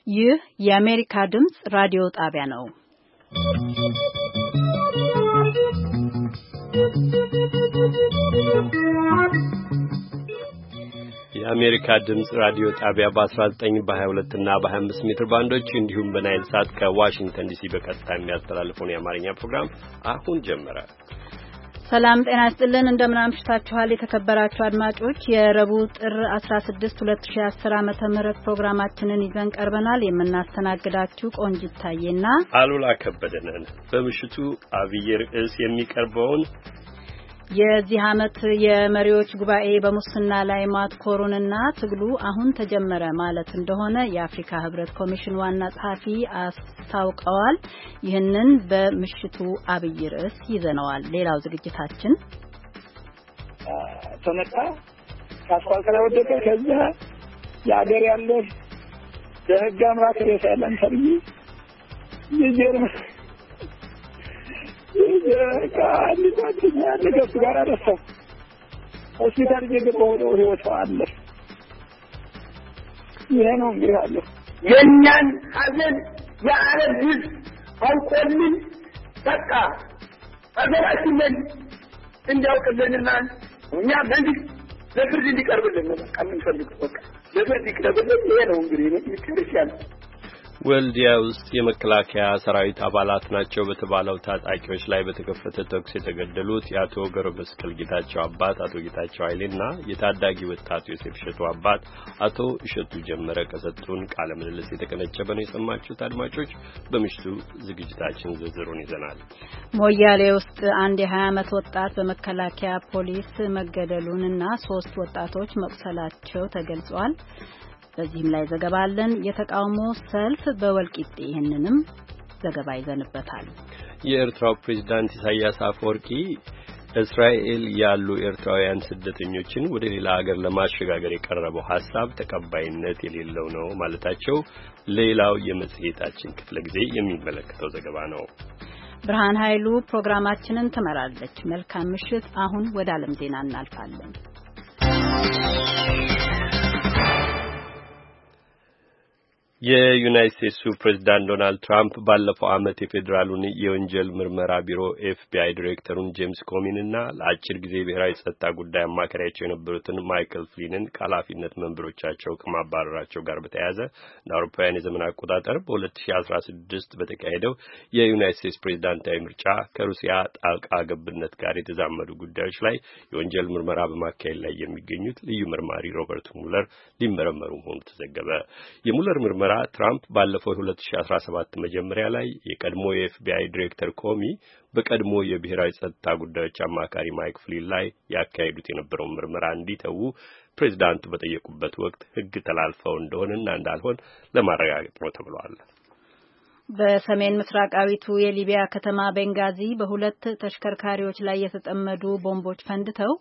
ይህ የአሜሪካ ድምጽ ራዲዮ ጣቢያ ነው። የአሜሪካ ድምጽ ራዲዮ ጣቢያ በ19 በ22 እና በ25 ሜትር ባንዶች እንዲሁም በናይል ሳት ከዋሽንግተን ዲሲ በቀጥታ የሚያስተላልፈውን የአማርኛ ፕሮግራም አሁን ጀመረ። ሰላም ጤና ይስጥልን፣ እንደምን አምሽታችኋል የተከበራችሁ አድማጮች። የረቡዕ ጥር 16 2010 ዓመተ ምህረት ፕሮግራማችንን ይዘን ቀርበናል። የምናስተናግዳችሁ ቆንጂት ታዬና አሉላ ከበደ ነን። በምሽቱ አብይ ርዕስ የሚቀርበውን የዚህ ዓመት የመሪዎች ጉባኤ በሙስና ላይ ማትኮሩንና ትግሉ አሁን ተጀመረ ማለት እንደሆነ የአፍሪካ ህብረት ኮሚሽን ዋና ጸሐፊ አስታውቀዋል። ይህንን በምሽቱ አብይ ርዕስ ይዘነዋል። ሌላው ዝግጅታችን ተመጣ ካስፋልት ላይ ወደቀ። ከዛ የአገር ያለ በህግ አምላክ ያለን ተርሚ ይጀርም ከአንዲት ጋር አደረሰው ሆስፒታል የገባው ነው ህይወቱ አለ። ይሄ ነው እንግዲህ አለ የኛን ሀዘን የዓለም ህዝብ አውቆልን በቃ ሀገራችንን እንዲያውቅልንና እኛ መንግስት ለፍርድ እንዲቀርብልን ነው በቃ የምንፈልገው። በቃ ለፍርድ ይቅረብልን። ይሄ ነው እንግዲህ ምክንያት ወልዲያ ውስጥ የመከላከያ ሰራዊት አባላት ናቸው በተባለው ታጣቂዎች ላይ በተከፈተ ተኩስ የተገደሉት የአቶ ገብረ መስቀል ጌታቸው አባት አቶ ጌታቸው ኃይሌና የታዳጊ ወጣቱ ዮሴፍ እሸቱ አባት አቶ እሸቱ ጀመረ ከሰጡን ቃለ ምልልስ የተቀነጨበ ነው የሰማችሁት። አድማጮች፣ በምሽቱ ዝግጅታችን ዝርዝሩን ይዘናል። ሞያሌ ውስጥ አንድ የ20 ዓመት ወጣት በመከላከያ ፖሊስ መገደሉንና 3 ወጣቶች መቁሰላቸው ተገልጿል። በዚህም ላይ ዘገባ አለን። የተቃውሞ ሰልፍ በወልቂጤ ይህንንም ዘገባ ይዘንበታል። የኤርትራው ፕሬዝዳንት ኢሳያስ አፈወርቂ እስራኤል ያሉ ኤርትራውያን ስደተኞችን ወደ ሌላ ሀገር ለማሸጋገር የቀረበው ሐሳብ ተቀባይነት የሌለው ነው ማለታቸው ሌላው የመጽሔታችን ክፍለ ጊዜ የሚመለከተው ዘገባ ነው። ብርሃን ኃይሉ ፕሮግራማችንን ትመራለች። መልካም ምሽት። አሁን ወደ ዓለም ዜና እናልፋለን። የዩናይትድ ስቴትሱ ፕሬዝዳንት ዶናልድ ትራምፕ ባለፈው ዓመት የፌዴራሉን የወንጀል ምርመራ ቢሮ ኤፍቢአይ ዲሬክተሩን ጄምስ ኮሚንና ለአጭር ጊዜ ብሔራዊ ጸጥታ ጉዳይ አማካሪያቸው የነበሩትን ማይክል ፍሊንን ከኃላፊነት መንበሮቻቸው ከማባረራቸው ጋር በተያያዘ እንደ አውሮፓውያን የዘመን አቆጣጠር በ2016 በተካሄደው የዩናይትድ ስቴትስ ፕሬዝዳንታዊ ምርጫ ከሩሲያ ጣልቃ ገብነት ጋር የተዛመዱ ጉዳዮች ላይ የወንጀል ምርመራ በማካሄድ ላይ የሚገኙት ልዩ መርማሪ ሮበርት ሙለር ሊመረመሩ መሆኑ ተዘገበ። የሙለር ምርመራ ትራምፕ ባለፈው 2017 መጀመሪያ ላይ የቀድሞ የኤፍቢአይ ዲሬክተር ኮሚ በቀድሞ የብሔራዊ ጸጥታ ጉዳዮች አማካሪ ማይክ ፍሊን ላይ ያካሄዱት የነበረውን ምርመራ እንዲተዉ ፕሬዝዳንቱ በጠየቁበት ወቅት ሕግ ተላልፈው እንደሆነና እንዳልሆን ለማረጋገጥ ነው ተብሏል። በሰሜን ምስራቃዊቱ የሊቢያ ከተማ ቤንጋዚ በሁለት ተሽከርካሪዎች ላይ የተጠመዱ ቦምቦች ፈንድተው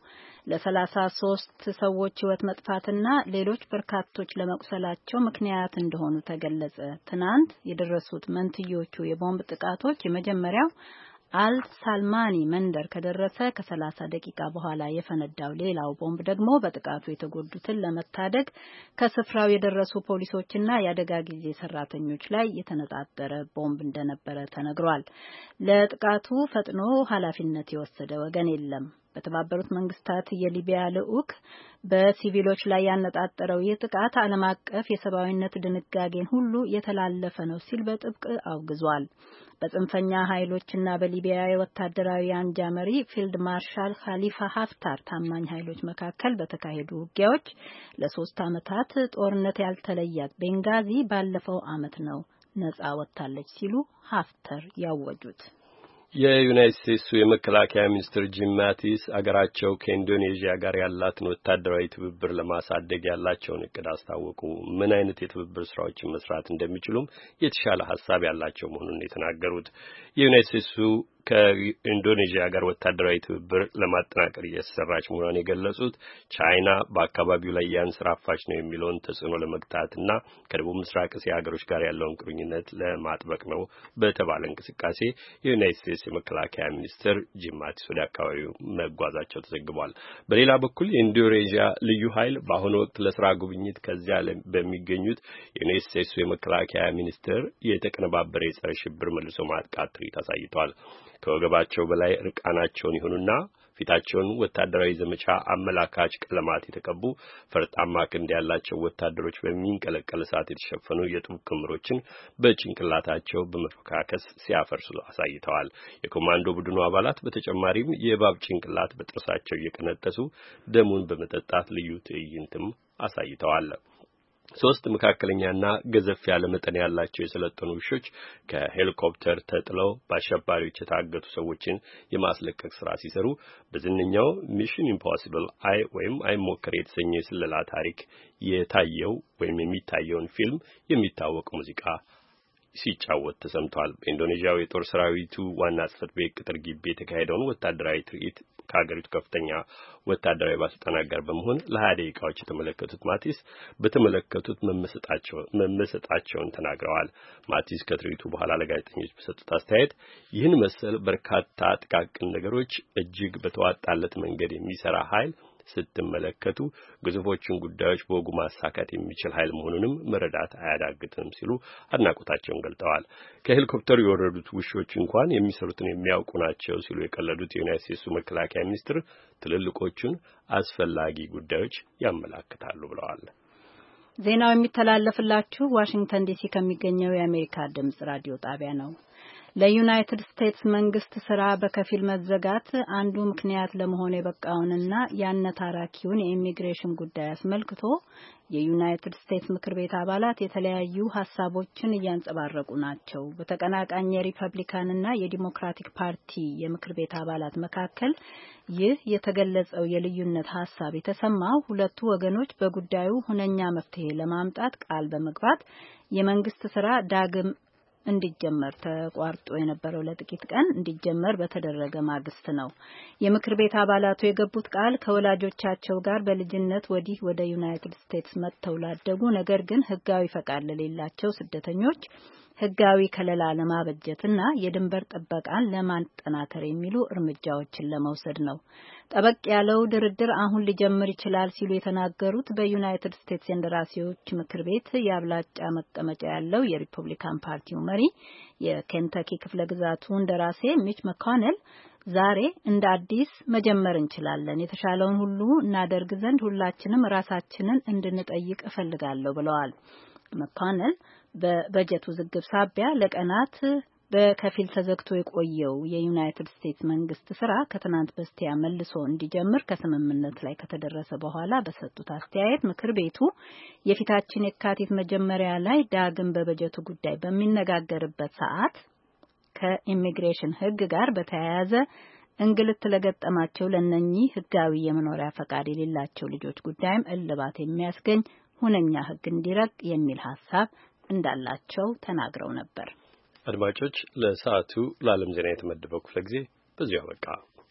ለ33 ሰዎች ሕይወት መጥፋትና ሌሎች በርካቶች ለመቁሰላቸው ምክንያት እንደሆኑ ተገለጸ። ትናንት የደረሱት መንትዮቹ የቦምብ ጥቃቶች የመጀመሪያው አልሳልማኒ መንደር ከደረሰ ከ30 ደቂቃ በኋላ የፈነዳው ሌላው ቦምብ ደግሞ በጥቃቱ የተጎዱትን ለመታደግ ከስፍራው የደረሱ ፖሊሶችና የአደጋ ጊዜ ሰራተኞች ላይ የተነጣጠረ ቦምብ እንደነበረ ተነግሯል። ለጥቃቱ ፈጥኖ ኃላፊነት የወሰደ ወገን የለም። በተባበሩት መንግስታት የሊቢያ ልዑክ በሲቪሎች ላይ ያነጣጠረው ይህ ጥቃት ዓለም አቀፍ የሰብአዊነት ድንጋጌን ሁሉ የተላለፈ ነው ሲል በጥብቅ አውግዟል። በጽንፈኛ ኃይሎችና በሊቢያ የወታደራዊ አንጃ መሪ ፊልድ ማርሻል ኻሊፋ ሀፍታር ታማኝ ኃይሎች መካከል በተካሄዱ ውጊያዎች ለ3 ዓመታት ጦርነት ያልተለያት ቤንጋዚ ባለፈው ዓመት ነው ነጻ ወጥታለች ሲሉ ሀፍተር ያወጁት። የዩናይትድ ስቴትሱ የመከላከያ ሚኒስትር ጂም ማቲስ አገራቸው ከኢንዶኔዥያ ጋር ያላትን ወታደራዊ ትብብር ለማሳደግ ያላቸውን እቅድ አስታወቁ። ምን አይነት የትብብር ስራዎችን መስራት እንደሚችሉም የተሻለ ሐሳብ ያላቸው መሆኑን የተናገሩት የዩናይትድ ስቴትሱ ከኢንዶኔዥያ ጋር ወታደራዊ ትብብር ለማጠናከር እየተሰራች መሆኗን የገለጹት ቻይና በአካባቢው ላይ ያንሰራፋች ነው የሚለውን ተጽዕኖ ለመግታትና ከደቡብ ምስራቅ እስያ ሀገሮች ጋር ያለውን ግንኙነት ለማጥበቅ ነው በተባለ እንቅስቃሴ የዩናይትድ ስቴትስ የመከላከያ ሚኒስትር ጂም ማቲስ ወደ አካባቢው መጓዛቸው ተዘግቧል። በሌላ በኩል የኢንዶኔዥያ ልዩ ኃይል በአሁኑ ወቅት ለስራ ጉብኝት ከዚያ በሚገኙት የዩናይትድ ስቴትስ የመከላከያ ሚኒስትር የተቀነባበረ የጸረ ሽብር መልሶ ማጥቃት ትርኢት አሳይቷል። ከወገባቸው በላይ ርቃናቸውን ይሁኑና ፊታቸውን ወታደራዊ ዘመቻ አመላካች ቀለማት የተቀቡ ፈርጣማ ክንድ ያላቸው ወታደሮች በሚንቀለቀል እሳት የተሸፈኑ የጡብ ክምሮችን በጭንቅላታቸው በመፈካከስ ሲያፈርሱ አሳይተዋል። የኮማንዶ ቡድኑ አባላት በተጨማሪም የእባብ ጭንቅላት በጥርሳቸው እየቀነጠሱ ደሙን በመጠጣት ልዩ ትዕይንትም አሳይተዋል። 3 መካከለኛና ገዘፍ ያለ መጠን ያላቸው የሰለጠኑ ውሾች ከሄሊኮፕተር ተጥለው በአሸባሪዎች የታገቱ ሰዎችን የማስለቀቅ ስራ ሲሰሩ በዝነኛው ሚሽን ኢምፖሲብል አይሞከር የተሰኘ የስለላ ታሪክ የታየው ወይም የሚታየውን ፊልም የሚታወቅ ሙዚቃ ሲጫወት ተሰምቷል። በኢንዶኔዥያው የጦር ሰራዊቱ ዋና ጽሕፈት ቤት ቅጥር ግቢ የተካሄደውን ወታደራዊ ትርኢት ከሀገሪቱ ከፍተኛ ወታደራዊ ባለስልጣናት ጋር በመሆን ለ20 ደቂቃዎች የተመለከቱት ማቲስ በተመለከቱት መመሰጣቸውን ተናግረዋል። ማቲስ ከትርኢቱ በኋላ ለጋዜጠኞች በሰጡት አስተያየት ይህን መሰል በርካታ ጥቃቅን ነገሮች እጅግ በተዋጣለት መንገድ የሚሰራ ኃይል ስትመለከቱ ግዙፎችን ጉዳዮች በወጉ ማሳካት የሚችል ኃይል መሆኑንም መረዳት አያዳግትም ሲሉ አድናቆታቸውን ገልጠዋል። ከሄሊኮፕተሩ የወረዱት ውሾች እንኳን የሚሰሩትን የሚያውቁ ናቸው ሲሉ የቀለዱት የዩናይትድ ስቴትስ መከላከያ ሚኒስትር ትልልቆቹን አስፈላጊ ጉዳዮች ያመላክታሉ ብለዋል። ዜናው የሚተላለፍላችሁ ዋሽንግተን ዲሲ ከሚገኘው የአሜሪካ ድምጽ ራዲዮ ጣቢያ ነው። ለዩናይትድ ስቴትስ መንግስት ስራ በከፊል መዘጋት አንዱ ምክንያት ለመሆን የበቃውንና ያነታራኪውን የኢሚግሬሽን ጉዳይ አስመልክቶ የዩናይትድ ስቴትስ ምክር ቤት አባላት የተለያዩ ሀሳቦችን እያንጸባረቁ ናቸው። በተቀናቃኝ የሪፐብሊካንና የዲሞክራቲክ ፓርቲ የምክር ቤት አባላት መካከል ይህ የተገለጸው የልዩነት ሀሳብ የተሰማው ሁለቱ ወገኖች በጉዳዩ ሁነኛ መፍትሄ ለማምጣት ቃል በመግባት የመንግስት ስራ ዳግም እንዲጀመር ተቋርጦ የነበረው ለጥቂት ቀን እንዲጀመር በተደረገ ማግስት ነው። የምክር ቤት አባላቱ የገቡት ቃል ከወላጆቻቸው ጋር በልጅነት ወዲህ ወደ ዩናይትድ ስቴትስ መጥተው ላደጉ ነገር ግን ሕጋዊ ፈቃድ ለሌላቸው ስደተኞች ሕጋዊ ከለላ ለማበጀትና የድንበር ጥበቃን ለማጠናከር የሚሉ እርምጃዎችን ለመውሰድ ነው። ጠበቅ ያለው ድርድር አሁን ሊጀምር ይችላል ሲሉ የተናገሩት በዩናይትድ ስቴትስ የእንደራሴዎች ምክር ቤት የአብላጫ መቀመጫ ያለው የሪፐብሊካን ፓርቲው መሪ የኬንታኪ ክፍለ ግዛቱ እንደራሴ ሚች መኮኔል ዛሬ እንደ አዲስ መጀመር እንችላለን፣ የተሻለውን ሁሉ እናደርግ ዘንድ ሁላችንም ራሳችንን እንድንጠይቅ እፈልጋለሁ ብለዋል። መኮኔል በበጀቱ ውዝግብ ሳቢያ ለቀናት በከፊል ተዘግቶ የቆየው የዩናይትድ ስቴትስ መንግስት ስራ ከትናንት በስቲያ መልሶ እንዲጀምር ከስምምነት ላይ ከተደረሰ በኋላ በሰጡት አስተያየት ምክር ቤቱ የፊታችን የካቲት መጀመሪያ ላይ ዳግም በበጀቱ ጉዳይ በሚነጋገርበት ሰዓት ከኢሚግሬሽን ሕግ ጋር በተያያዘ እንግልት ለገጠማቸው ለነኚህ ሕጋዊ የመኖሪያ ፈቃድ የሌላቸው ልጆች ጉዳይም እልባት የሚያስገኝ ሁነኛ ሕግ እንዲረቅ የሚል ሀሳብ እንዳላቸው ተናግረው ነበር። አድማጮች፣ ለሰዓቱ ለዓለም ዜና የተመደበው ክፍለ ጊዜ በዚሁ አበቃ።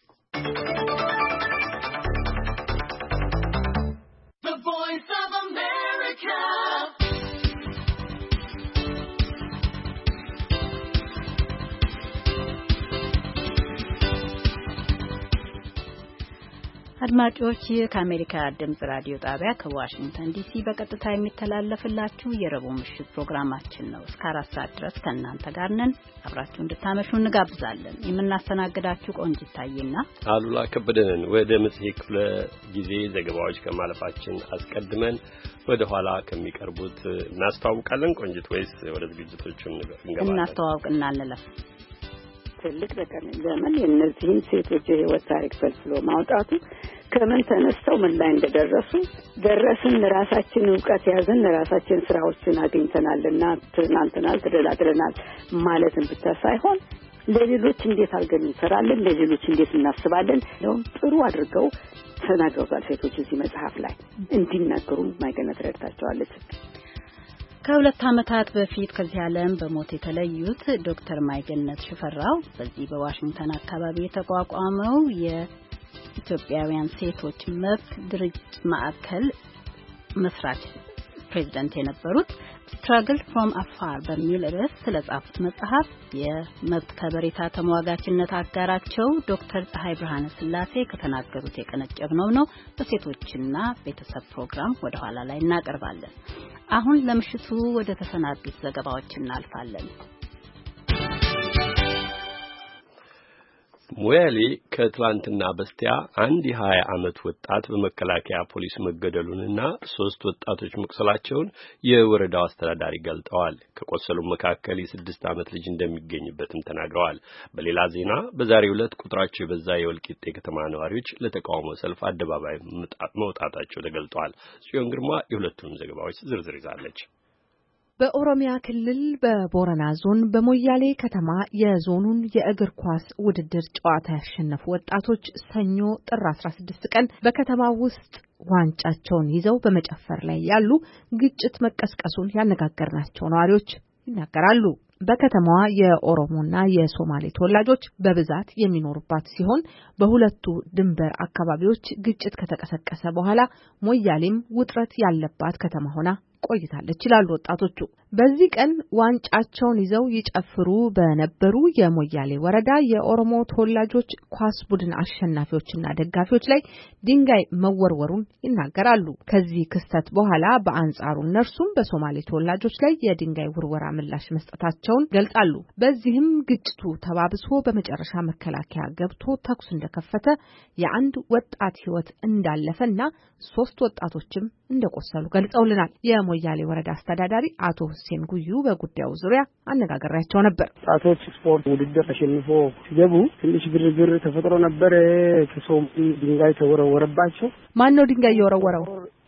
አድማጮች ከአሜሪካ ድምጽ ራዲዮ ጣቢያ ከዋሽንግተን ዲሲ በቀጥታ የሚተላለፍላችሁ የረቡዕ ምሽት ፕሮግራማችን ነው። እስከ 4 ሰዓት ድረስ ከእናንተ ጋር ነን። አብራችሁ እንድታመሹ እንጋብዛለን። የምናስተናግዳችሁ ቆንጂት ታዬና አሉላ ከበደን። ወደ መጽሔት ክፍለ ጊዜ ዘገባዎች ከማለፋችን አስቀድመን ወደ ኋላ ከሚቀርቡት እናስተዋውቃለን። ቆንጂት ወይስ ወደ ዝግጅቶቹ እንገባለን? እናስተዋውቅና እንለፍ። ትልቅ ለምን የእነዚህን ሴቶች የህይወት ታሪክ ፈልፍሎ ማውጣቱ ከምን ተነስተው ምን ላይ እንደደረሱ ደረስን፣ ራሳችን ዕውቀት ያዘን፣ ራሳችን ስራዎችን አግኝተናልና ትናንትናል ተደላድለናል ማለትን ብቻ ሳይሆን ለሌሎች እንዴት አድርገን እንሰራለን፣ ለሌሎች እንዴት እናስባለን ነው ጥሩ አድርገው ተናግረዋል። ሴቶች እዚህ መጽሐፍ ላይ እንዲናገሩ ማይገነት ረድታቸዋለች። ከሁለት ዓመታት በፊት ከዚህ ዓለም በሞት የተለዩት ዶክተር ማይገነት ሽፈራው በዚህ በዋሽንግተን አካባቢ የተቋቋመው የኢትዮጵያውያን ሴቶች መብት ድርጅት ማዕከል መስራች ፕሬዝዳንት የነበሩት Struggle from Afar በሚል ርዕስ ስለጻፉት መጽሐፍ የመብት ከበሬታ ተሟጋችነት አጋራቸው ዶክተር ፀሐይ ብርሃነ ስላሴ ከተናገሩት የቀነጨብነው ነው። በሴቶችና ቤተሰብ ፕሮግራም ወደ ኋላ ላይ እናቀርባለን። አሁን ለምሽቱ ወደ ተሰናዱት ዘገባዎች እናልፋለን። ሞያሌ ከትላንትና በስቲያ አንድ የ20 ዓመት ወጣት በመከላከያ ፖሊስ መገደሉንና 3 ወጣቶች መቁሰላቸውን የወረዳው አስተዳዳሪ ገልጠዋል። ከቆሰሉ መካከል የ6 ዓመት ልጅ እንደሚገኝበትም ተናግረዋል። በሌላ ዜና በዛሬው ዕለት ቁጥራቸው የበዛ የወልቂጤ ከተማ ነዋሪዎች ለተቃውሞ ሰልፍ አደባባይ መውጣታቸው ተገልጧል። ጽዮን ግርማ የሁለቱንም ዘገባዎች ዝርዝር ይዛለች። በኦሮሚያ ክልል በቦረና ዞን በሞያሌ ከተማ የዞኑን የእግር ኳስ ውድድር ጨዋታ ያሸነፉ ወጣቶች ሰኞ ጥር 16 ቀን በከተማው ውስጥ ዋንጫቸውን ይዘው በመጨፈር ላይ ያሉ ግጭት መቀስቀሱን ያነጋገርናቸው ነዋሪዎች ይናገራሉ። በከተማዋ የኦሮሞና የሶማሌ ተወላጆች በብዛት የሚኖሩባት ሲሆን በሁለቱ ድንበር አካባቢዎች ግጭት ከተቀሰቀሰ በኋላ ሞያሌም ውጥረት ያለባት ከተማ ሆና ቆይታለች ይላሉ ወጣቶቹ። በዚህ ቀን ዋንጫቸውን ይዘው ይጨፍሩ በነበሩ የሞያሌ ወረዳ የኦሮሞ ተወላጆች ኳስ ቡድን አሸናፊዎችና ደጋፊዎች ላይ ድንጋይ መወርወሩን ይናገራሉ። ከዚህ ክስተት በኋላ በአንጻሩ እነርሱም በሶማሌ ተወላጆች ላይ የድንጋይ ውርወራ ምላሽ መስጠታቸውን ገልጻሉ። በዚህም ግጭቱ ተባብሶ በመጨረሻ መከላከያ ገብቶ ተኩስ እንደከፈተ የአንድ ወጣት ሕይወት እንዳለፈና 3 ወጣቶችም እንደቆሰሉ ገልጸውልናል። የሞያሌ ወረዳ አስተዳዳሪ አቶ ሁሴን ጉዩ በጉዳዩ ዙሪያ አነጋግሬያቸው ነበር። ወጣቶች ስፖርት ውድድር ተሸንፎ ሲገቡ ትንሽ ግርግር ተፈጥሮ ነበር። ከሶማሌ ድንጋይ ተወረወረባቸው። ማን ነው ድንጋይ የወረወረው?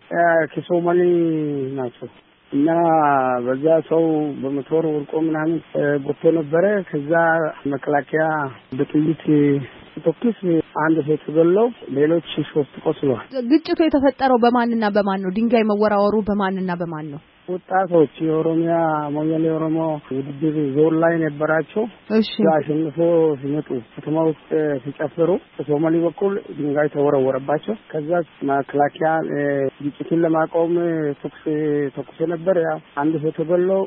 ከሶማሌ ናቸው እና በዛ ሰው በሞተር ወርቆ ምናምን ጎቶ ነበረ። ከዛ መከላከያ በጥይት ተኩስ አንድ ሰው ተገለው ሌሎች 3 ቆስለዋል። ግጭቱ የተፈጠረው በማንና በማን ነው? ድንጋይ መወራወሩ በማንና በማን ነው? ወጣቶች የኦሮሚያ ሞያሌ ኦሮሞ ውድድር ዞን ላይ ነበራቸው። አሸንፎ ሲመጡ ከተማ ውስጥ ሲጨፍሩ በሶማሌ በኩል ድንጋይ ተወረወረባቸው። ከዛ መከላከያ ግጭቱን ለማቆም ተኩስ ነበር። ያ አንድ ሰው ተገለው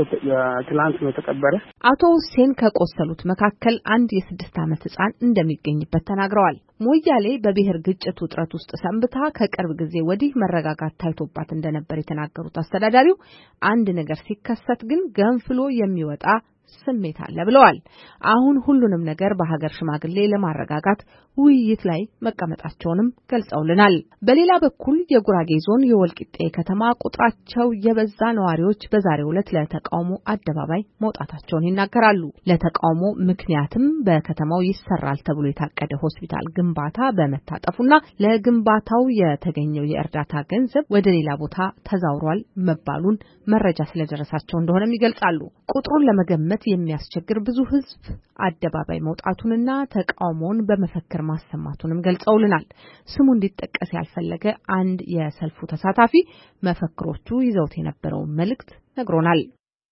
ትላንት ነው ተቀበረ። አቶ ሁሴን ከቆሰሉት መካከል አንድ የ6 ዓመት ሕፃን እንደሚገኝበት ተናግረዋል። ሞያሌ በብሔር ግጭት ውጥረት ውስጥ ሰንብታ ከቅርብ ጊዜ ወዲህ መረጋጋት ታይቶባት እንደነበር የተናገሩት አስተዳዳሪው አንድ ነገር ሲከሰት ግን ገንፍሎ የሚወጣ ስሜት አለ ብለዋል። አሁን ሁሉንም ነገር በሀገር ሽማግሌ ለማረጋጋት ውይይት ላይ መቀመጣቸውንም ገልጸውልናል። በሌላ በኩል የጉራጌ ዞን የወልቂጤ ከተማ ቁጥራቸው የበዛ ነዋሪዎች በዛሬው ዕለት ለተቃውሞ አደባባይ መውጣታቸውን ይናገራሉ። ለተቃውሞ ምክንያትም በከተማው ይሰራል ተብሎ የታቀደ ሆስፒታል ግንባታ በመታጠፉና ለግንባታው የተገኘው የእርዳታ ገንዘብ ወደ ሌላ ቦታ ተዛውሯል መባሉን መረጃ ስለደረሳቸው እንደሆነም ይገልጻሉ። ቁጥሩን ለመገመት የሚያስቸግር ብዙ ሕዝብ አደባባይ መውጣቱንና ተቃውሞውን በመፈክር ማሰማቱንም ገልጸውልናል። ስሙ እንዲጠቀስ ያልፈለገ አንድ የሰልፉ ተሳታፊ መፈክሮቹ ይዘውት የነበረው መልእክት ነግሮናል።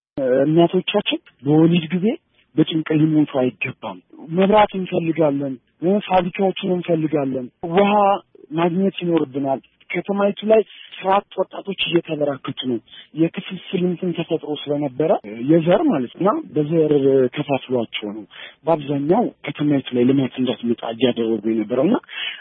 እናቶቻችን በወሊድ ጊዜ በጭንቀት ሊሞቱ አይገባም። መብራት እንፈልጋለን፣ ፋብሪካዎችን እንፈልጋለን፣ ውሃ ማግኘት ይኖርብናል። ከተማይቱ ላይ ስራት ወጣቶች እየተበራከቱ ነው። የክፍፍል እንትን ተፈጥሮ ስለነበረ የዘር ማለት ነው በዘር ከፋፍሏቸው ነው በአብዛኛው ከተማይቱ ላይ ልማት እንዳትመጣ እያደረጉ የነበረውና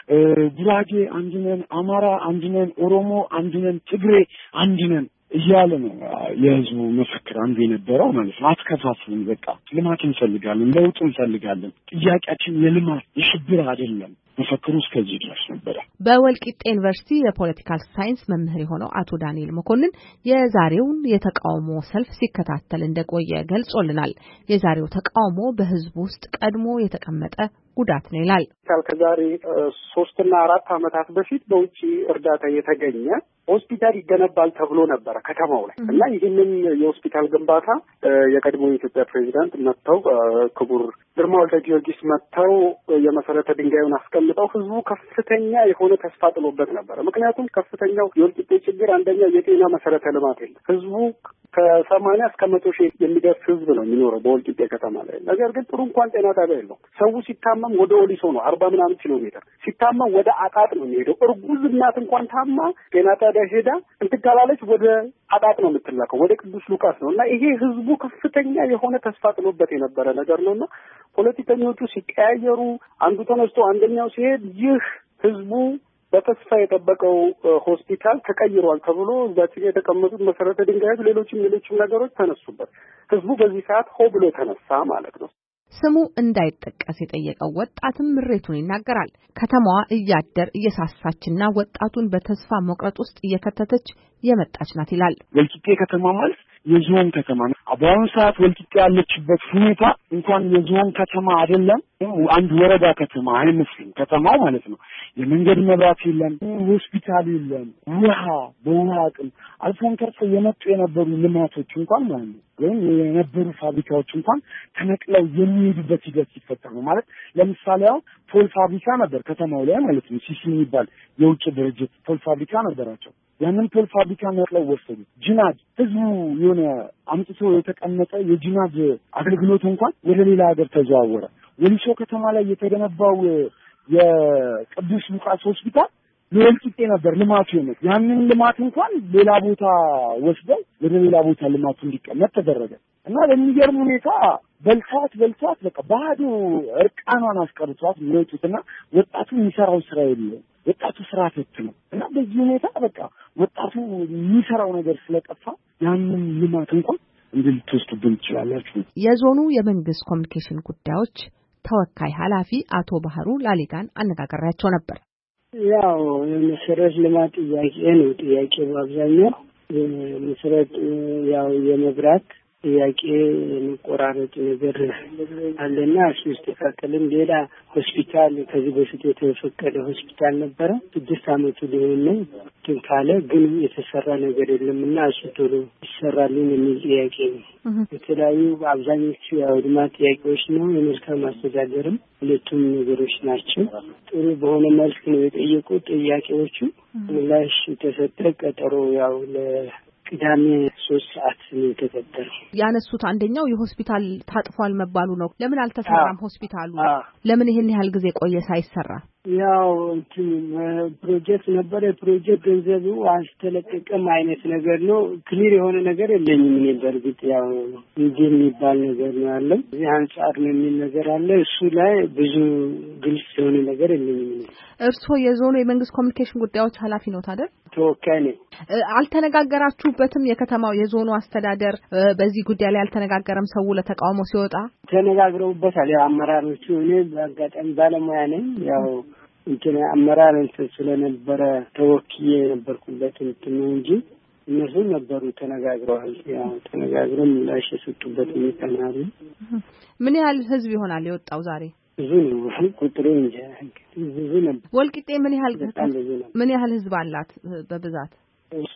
ጉራጌ አንድነን፣ አማራ አንድነን፣ ኦሮሞ አንድነን፣ ትግሬ አንድነን እያለ ነው የህዝቡ መፈክር አንዱ የነበረው ማለት ነው። አትከፋፍሉን፣ በቃ ልማት እንፈልጋለን፣ ለውጥ እንፈልጋለን። ጥያቄያችን የልማት የሽብር አይደለም። መፈክሩ እስከዚህ ድረስ ነበር። በወልቂጤ ዩኒቨርሲቲ የፖለቲካል ሳይንስ መምህር የሆነው አቶ ዳንኤል መኮንን የዛሬውን የተቃውሞ ሰልፍ ሲከታተል እንደቆየ ገልጾልናል። የዛሬው ተቃውሞ በህዝቡ ውስጥ ቀድሞ የተቀመጠ ጉዳት ነው ይላል። ከዛሬ 3 እና 4 ዓመታት በፊት በውጪ እርዳታ የተገኘ ሆስፒታል ይገነባል ተብሎ ነበረ ከተማው ላይ እና ይህንን የሆስፒታል ግንባታ የቀድሞ የኢትዮጵያ ፕሬዚዳንት መጥተው ክቡር ግርማ ወልደ ጊዮርጊስ መጥተው የመሰረተ ድንጋዩን አስቀምጠው ህዝቡ ከፍተኛ የሆነ ተስፋ ጥሎበት ነበረ። ምክንያቱም ከፍተኛው የወልቂጤ ችግር አንደኛ የጤና መሰረተ ልማት የለም። ህዝቡ ከ80 እስከ 100 ሺህ የሚደርስ ህዝብ ነው የሚኖረው በወልቂጤ ከተማ ላይ። ነገር ግን ጥሩ እንኳን ጤና ጣቢያ የለውም። ሰው ሲታመም ወደ ወሊሶ ነው 40 ምናምን ኪሎ ሜትር ሲታመም ወደ አጣጥ ነው የሚሄደው። እርጉዝ እናት እንኳን ታማ ጤና ጣቢያ ሄዳ እንትካላለች ወደ አጣጥ ነው የምትላከው፣ ወደ ቅዱስ ሉቃስ ነው። እና ይሄ ህዝቡ ከፍተኛ የሆነ ተስፋ ጥሎበት የነበረ ነገር ነውና ፖለቲከኞቹ ሲቀያየሩ አንዱ ተነስቶ አንደኛው ሲሄድ ይህ ህዝቡ በተስፋ የጠበቀው ሆስፒታል ተቀይሯል ተብሎ እዛች የተቀመጡት መሰረተ ድንጋዮች ሌሎችም ነገሮች ተነሱበት። ህዝቡ በዚህ ሰዓት ሆ ብሎ ተነሳ ማለት ነው። ስሙ እንዳይጠቀስ የጠየቀው ወጣትም ምሬቱን ይናገራል። ከተማዋ እያደር እየሳሳችና ወጣቱን በተስፋ መቁረጥ ውስጥ እየከተተች የመጣች ናት ይላል። ወልቂጤ ከተማ ማለት የዞን ከተማ ነው። በአሁኑ ሰዓት ወልቂጤ ያለችበት ሁኔታ እንኳን የዞን ከተማ አይደለም፣ አንድ ወረዳ ከተማ አይመስልም። ከተማው ማለት ነው የመንገድ መብራት የለም፣ ሆስፒታል የለም፣ ውሃ በውሃ አቅም አልፎን ተርፎ የነበሩ ልማቶች እንኳን ማለት ነው ወይም የነበሩ ፋብሪካዎች እንኳን ተነቅለው የሚሄዱበት ሂደት ሲፈጠር ነው ማለት። ለምሳሌ ፖል ፋብሪካ ነበር ከተማው ላይ ማለት ነው። ሲሲ የሚባል የውጭ ድርጅት ፖል ፋብሪካ ነበራቸው። ያንን ፖል ፋብሪካ ነቅለው ወሰዱ። ጂናድ ህዝቡ የሆነ አምጥቶ የተቀመጠ የጂናድ አገልግሎት እንኳን ወደ ሌላ ሀገር ተዘዋወረ። ወሊሶ ከተማ ላይ የተገነባው የቅዱስ ሉቃስ ሆስፒታል ለወልቂጤ ነበር ልማቱ የመጣው። ያንን ልማት እንኳን ሌላ ቦታ ወስደው ወደ ሌላ ቦታ ልማቱ እንዲቀመጥ ተደረገ እና በሚገርም ሁኔታ በልቷት በቃ ባዶ እርቃኗን አስቀርቷት ነው። ወጣቱ የሚሰራው ስራ የለም። ወጣቱ ስራ ፈት ነው እና በዚህ ሁኔታ በቃ ወጣቱ የሚሰራው ነገር ስለጠፋ ያንን ልማት እንኳን እንድትወስዱብን ትችላላችሁ። የዞኑ የመንግስት ኮሚኒኬሽን ጉዳዮች ተወካይ ኃላፊ አቶ ባህሩ ላሊጋን አነጋግሬያቸው ነበር። ያው የመሰረት ልማት ጥያቄ ነው። ጥያቄው በአብዛኛው መሰረት ያው የመብራት ጥያቄ መቆራረጥ ነገር አለና እሱ ይስተካከልን። ሌላ ሆስፒታል ከዚህ በፊት የተፈቀደ ሆስፒታል ነበረ 6 ዓመቱ ሊሆን ነው ካለ ግን የተሰራ ነገር የለምና እሱ ቶሎ ይሰራልን የሚል ጥያቄ ነው። የተለያዩ አብዛኞቹ ያው ልማት ጥያቄዎች ነው። የመልካም አስተዳደርም ሁለቱም ነገሮች ናቸው። ጥሩ በሆነ መልክ ነው የጠየቁት ጥያቄዎቹ። ምላሽ ተሰጠ። ቀጠሮ ያው ቅዳሜ 3 ሰዓት ነው የተቀጠረው። ያነሱት አንደኛው የሆስፒታል ታጥፏል መባሉ ነው። ለምን አልተሰራም ሆስፒታሉ? ለምን ይሄን ያህል ጊዜ ቆየ ሳይሰራ? ያው ፕሮጀክት ነበር። የፕሮጀክት ገንዘቡ አልተለቀቀም አይነት ነገር ነው። ክሊር የሆነ ነገር የለኝም እኔ በእርግጥ ያው እንዲህ የሚባል ነገር ነው ያለው። እዚህ አንጻር ነው የሚል ነገር አለ። እሱ ላይ ብዙ ግልጽ የሆነ ነገር የለኝም እኔ። እርስዎ የዞኑ የመንግስት ኮሚኒኬሽን ጉዳዮች ኃላፊ ነው ታዲያ? ተወካይ ነኝ። አልተነጋገራችሁበትም? የከተማው የዞኑ አስተዳደር በዚህ ጉዳይ ላይ አልተነጋገረም? ሰው ለተቃውሞ ሲወጣ ተነጋግረውበታል። ያው አመራሮቹ እኔ በአጋጣሚ ባለሙያ ነኝ። ያው አመራር ስለነበረ ተወክዬ የነበርኩበት ነው እንጂ እነሱ ነበሩ ተነጋግረዋል። ያው ተነጋግረን ምላሽ የሰጡበት ሁኔታ ነው። ምን ያህል ህዝብ ይሆናል የወጣው ዛሬ? ብዙ ነው ቁጥሩ እንጂ ብዙ ነው። ወልቂጤ ምን ያህል ህዝብ አላት በብዛት? እሱ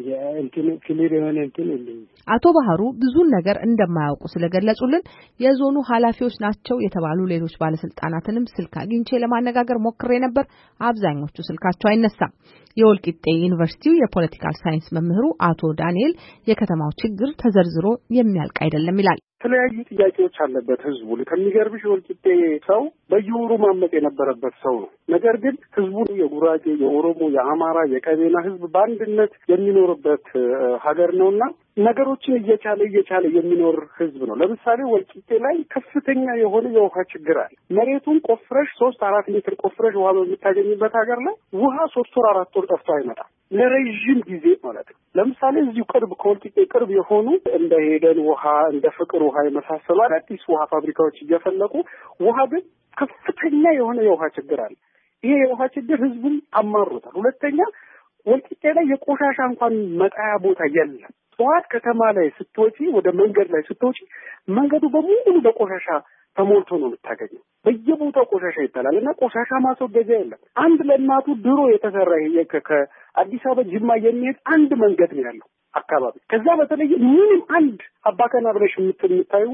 ክሊር የሆነ የለም። አቶ ባህሩ ብዙን ነገር እንደማያውቁ ስለገለጹልን የዞኑ ኃላፊዎች ናቸው የተባሉ ሌሎች ባለስልጣናትንም ስልክ አግኝቼ ለማነጋገር ሞክሬ ነበር። አብዛኞቹ ስልካቸው አይነሳም። የወልቂጤ ዩኒቨርሲቲው የፖለቲካል ሳይንስ መምህሩ አቶ ዳንኤል የከተማው ችግር ተዘርዝሮ የሚያልቅ አይደለም ይላል። የተለያዩ ጥያቄዎች አለበት ህዝቡ። ከሚገርምሽ የወልቂጤ ሰው በየወሩ ማመጥ የነበረበት ሰው ነው። ነገር ግን ህዝቡ የጉራጌ፣ የኦሮሞ፣ የአማራ፣ የቀቤና ህዝብ በአንድነት የሚኖርበት ሀገር ነውና ነገሮችን እየቻለ የሚኖር ህዝብ ነው። ለምሳሌ ወልቂጤ ላይ ከፍተኛ የሆነ የውሃ ችግር አለ። መሬቱን ቆፍረሽ 3-4 ሜትር ቆፍረሽ ውሃ በምታገኝበት ሀገር ላይ ውሃ 3 ወር 4 ወር ጠፍቶ አይመጣም ለረጅም ጊዜ ማለት ነው። ለምሳሌ እዚሁ ከወልቂጤ ቅርብ የሆኑ እንደ ሄደን ውሃ፣ እንደ ፍቅር ውሃ የመሳሰሉ አዳዲስ ውሃ ፋብሪካዎች እየፈለቁ ውሃ ግን ከፍተኛ የሆነ የውሃ ችግር አለ። ይሄ የውሃ ችግር ህዝቡን አማሮታል። ሁለተኛ ወልቂጤ ላይ የቆሻሻ እንኳን መጣያ ቦታ የለም። ጠዋት ከተማ ላይ ስትወጪ ወደ መንገድ ላይ ስትወጪ መንገዱ በሙሉ በቆሻሻ ተሞልቶ ነው የምታገኘው። በየቦታው ቆሻሻ ይጣላል እና ቆሻሻ ማስወገጃ የለም። አንድ ለእናቱ ድሮ የተሰራ ከአዲስ አበባ ጅማ የሚሄድ አንድ መንገድ ነው ያለው አካባቢ። ከዛ በተለይ ምንም አንድ አባከና ብለሽ የምታዩ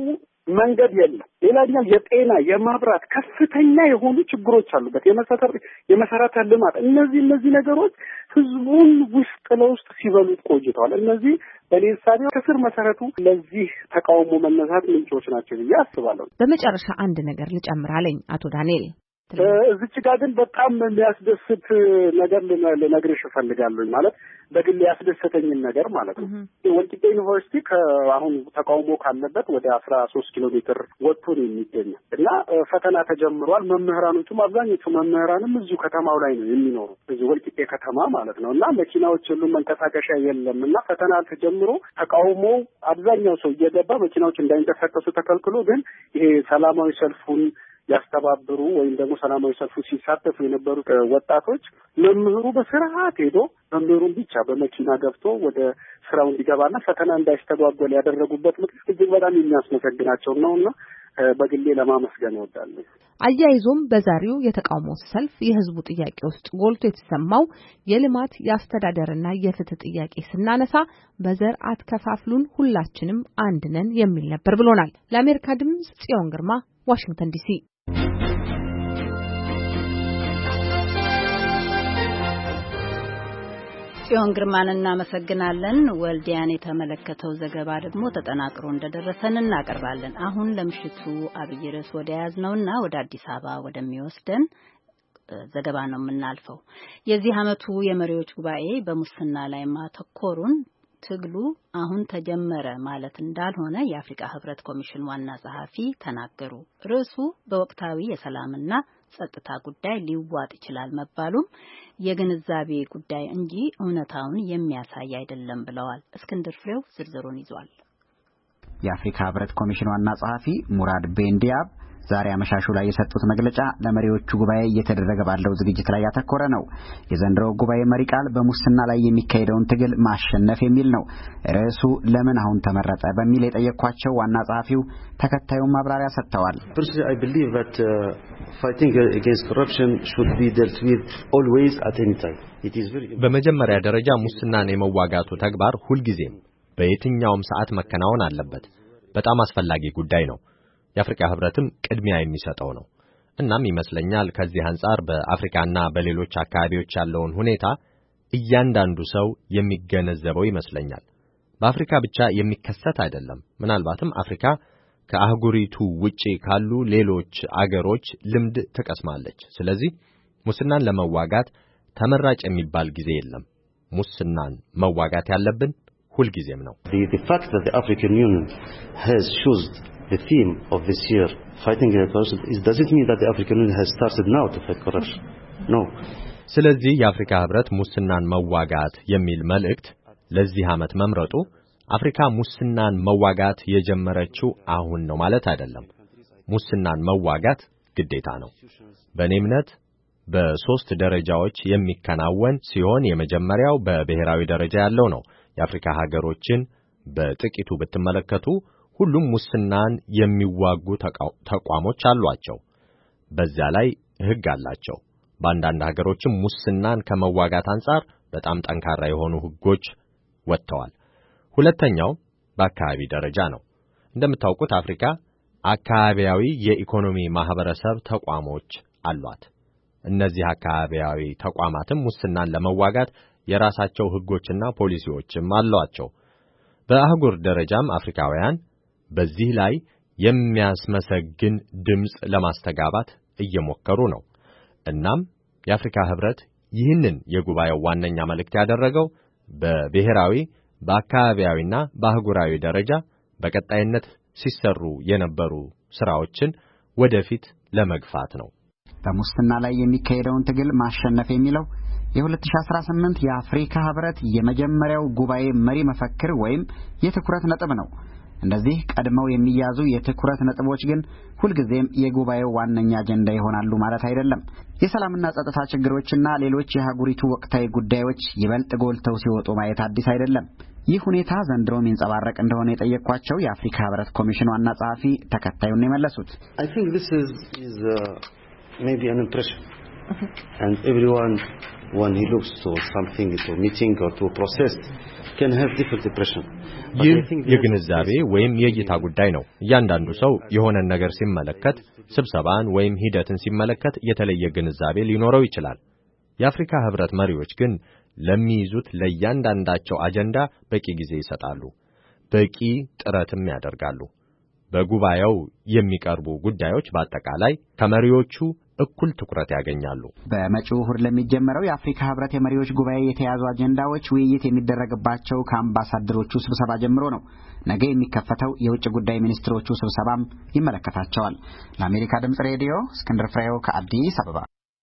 መንገድ የለም። ሌላኛው የጤና የማብራት ከፍተኛ የሆኑ ችግሮች አሉበት። የመሰረተ ልማት እነዚህ ነገሮች ህዝቡን ውስጥ ለውስጥ ሲበሉት ቆይተዋል። እነዚህ በሌሳቢ ከስር መሰረቱ ለዚህ ተቃውሞ መነሳት ምንጮች ናቸው ብዬ አስባለሁ። በመጨረሻ አንድ ነገር ልጨምራለኝ አቶ ዳንኤል እዚች ጋር ግን በጣም የሚያስደስት ነገር ልነግርሽ እፈልጋለሁ። ማለት በግል ያስደሰተኝን ነገር ማለት ነው። ወልቂጤ ዩኒቨርሲቲ ከአሁን ተቃውሞ ካለበት ወደ 13 ኪሎ ሜትር ወጥቶ ነው የሚገኘው እና ፈተና ተጀምሯል። መምህራኖቹም አብዛኞቹ መምህራንም እዚሁ ከተማው ላይ ነው የሚኖሩ እዚሁ ወልቂጤ ከተማ ማለት ነው እና መኪናዎች ሁሉም መንቀሳቀሻ የለም እና ፈተና ተጀምሮ ተቃውሞ አብዛኛው ሰው እየገባ መኪናዎች እንዳይንቀሳቀሱ ተከልክሎ ግን ይሄ ሰላማዊ ሰልፉን ያስተባብሩ ወይም ደግሞ ሰላማዊ ሰልፉ ሲሳተፉ የነበሩት ወጣቶች መምህሩ በስርዓት ሄዶ መምህሩን ብቻ በመኪና ገብቶ ወደ ስራው እንዲገባና ፈተና እንዳይስተጓጎል ያደረጉበት ምክንያት እጅግ በጣም የሚያስመሰግናቸው ነውና በግሌ ለማመስገን እወዳለሁ። አያይዞም በዛሬው የተቃውሞ ሰልፍ የህዝቡ ጥያቄ ውስጥ ጎልቶ የተሰማው የልማት የአስተዳደርና የፍትህ ጥያቄ ስናነሳ በዘር አትከፋፍሉን ሁላችንም አንድ ነን የሚል ነበር ብሎናል። ለአሜሪካ ድምጽ ጽዮን ግርማ ዋሽንግተን ዲሲ። ጽዮን ግርማን እናመሰግናለን። ወልዲያን የተመለከተው ዘገባ ደግሞ ተጠናቅሮ እንደደረሰን እናቀርባለን። አሁን ለምሽቱ አብይ ርዕስ ወደ ያዝነውና ወደ አዲስ አበባ ወደሚወስደን ዘገባ ነው የምናልፈው። የዚህ ዓመቱ የመሪዎች ጉባኤ በሙስና ላይ ማተኮሩን ትግሉ አሁን ተጀመረ ማለት እንዳልሆነ የአፍሪካ ህብረት ኮሚሽን ዋና ጸሐፊ ተናገሩ። ርዕሱ በወቅታዊ የሰላምና ጸጥታ ጉዳይ ሊዋጥ ይችላል መባሉም የግንዛቤ ጉዳይ እንጂ እውነታውን የሚያሳይ አይደለም ብለዋል። እስክንድር ፍሬው ዝርዝሩን ይዟል። የአፍሪካ ህብረት ኮሚሽን ዋና ጸሐፊ ሙራድ ቤንዲያብ ዛሬ አመሻሹ ላይ የሰጡት መግለጫ ለመሪዎቹ ጉባኤ እየተደረገ ባለው ዝግጅት ላይ ያተኮረ ነው። የዘንድሮው ጉባኤ መሪ ቃል በሙስና ላይ የሚካሄደውን ትግል ማሸነፍ የሚል ነው። ርዕሱ ለምን አሁን ተመረጠ በሚል የጠየኳቸው ዋና ጸሐፊው ተከታዩን ማብራሪያ ሰጥተዋል። I believe that fighting against corruption should be dealt with always at any time. It is very በመጀመሪያ ደረጃ ሙስናን የመዋጋቱ ተግባር ሁልጊዜም በየትኛውም ሰዓት መከናወን አለበት። በጣም አስፈላጊ ጉዳይ ነው። የአፍሪካ ህብረትም ቅድሚያ የሚሰጠው ነው። እናም ይመስለኛል ከዚህ አንጻር በአፍሪካና በሌሎች አካባቢዎች ያለውን ሁኔታ እያንዳንዱ ሰው የሚገነዘበው ይመስለኛል። በአፍሪካ ብቻ የሚከሰት አይደለም። ምናልባትም አፍሪካ ከአህጉሪቱ ውጪ ካሉ ሌሎች አገሮች ልምድ ትቀስማለች። ስለዚህ ሙስናን ለመዋጋት ተመራጭ የሚባል ጊዜ የለም። ሙስናን መዋጋት ያለብን ሁልጊዜም ነው። The fact that the African Union has chosen the theme of this year, fighting against corruption, doesn't mean that the African Union has started now to fight corruption. No. ስለዚህ የአፍሪካ ህብረት ሙስናን መዋጋት የሚል መልእክት ለዚህ ዓመት መምረጡ አፍሪካ ሙስናን መዋጋት የጀመረችው አሁን ነው ማለት አይደለም። ሙስናን መዋጋት ግዴታ ነው። በእኔ እምነት በሶስት ደረጃዎች የሚከናወን ሲሆን የመጀመሪያው በብሔራዊ ደረጃ ያለው ነው። የአፍሪካ ሀገሮችን በጥቂቱ ብትመለከቱ ሁሉም ሙስናን የሚዋጉ ተቋሞች አሏቸው። በዚያ ላይ ህግ አላቸው። በአንዳንድ ሀገሮችም ሙስናን ከመዋጋት አንጻር በጣም ጠንካራ የሆኑ ህጎች ወጥተዋል። ሁለተኛው በአካባቢ ደረጃ ነው። እንደምታውቁት አፍሪካ አካባቢያዊ የኢኮኖሚ ማህበረሰብ ተቋሞች አሏት። እነዚህ አካባቢያዊ ተቋማትም ሙስናን ለመዋጋት የራሳቸው ህጎችና ፖሊሲዎችም አሏቸው። በአህጉር ደረጃም አፍሪካውያን በዚህ ላይ የሚያስመሰግን ድምጽ ለማስተጋባት እየሞከሩ ነው። እናም የአፍሪካ ህብረት ይህንን የጉባኤው ዋነኛ መልእክት ያደረገው በብሔራዊ በአካባቢያዊና በአህጉራዊ ደረጃ በቀጣይነት ሲሰሩ የነበሩ ስራዎችን ወደፊት ለመግፋት ነው። በሙስና ላይ የሚካሄደውን ትግል ማሸነፍ የሚለው የ2018 የአፍሪካ ህብረት የመጀመሪያው ጉባኤ መሪ መፈክር ወይም የትኩረት ነጥብ ነው። እንደዚህ ቀድመው የሚያዙ የትኩረት ነጥቦች ግን ሁልጊዜም የጉባኤው ዋነኛ አጀንዳ ይሆናሉ ማለት አይደለም። የሰላምና ጸጥታ ችግሮችና ሌሎች የሀገሪቱ ወቅታዊ ጉዳዮች ይበልጥ ጎልተው ሲወጡ ማየት አዲስ አይደለም። ይህ ሁኔታ ዘንድሮም ይንጸባረቅ እንደሆነ የጠየኳቸው የአፍሪካ ህብረት ኮሚሽን ዋና ጸሐፊ ተከታዩን የመለሱት I think this is maybe an impression and everyone when he looks to something, to meeting or to process, can have different impression. ይህ የግንዛቤ ወይም የእይታ ጉዳይ ነው። እያንዳንዱ ሰው የሆነን ነገር ሲመለከት፣ ስብሰባን ወይም ሂደትን ሲመለከት የተለየ ግንዛቤ ሊኖረው ይችላል። የአፍሪካ ህብረት መሪዎች ግን ለሚይዙት ለእያንዳንዳቸው አጀንዳ በቂ ጊዜ ይሰጣሉ፣ በቂ ጥረትም ያደርጋሉ። በጉባኤው የሚቀርቡ ጉዳዮች በአጠቃላይ ከመሪዎቹ እኩል ትኩረት ያገኛሉ። በመጪው እሁድ ለሚጀመረው የአፍሪካ ህብረት የመሪዎች ጉባኤ የተያዙ አጀንዳዎች ውይይት የሚደረግባቸው ከአምባሳደሮቹ ስብሰባ ጀምሮ ነው። ነገ የሚከፈተው የውጭ ጉዳይ ሚኒስትሮቹ ስብሰባም ይመለከታቸዋል። ለአሜሪካ ድምጽ ሬዲዮ እስክንድር ፍሬው ከአዲስ አበባ።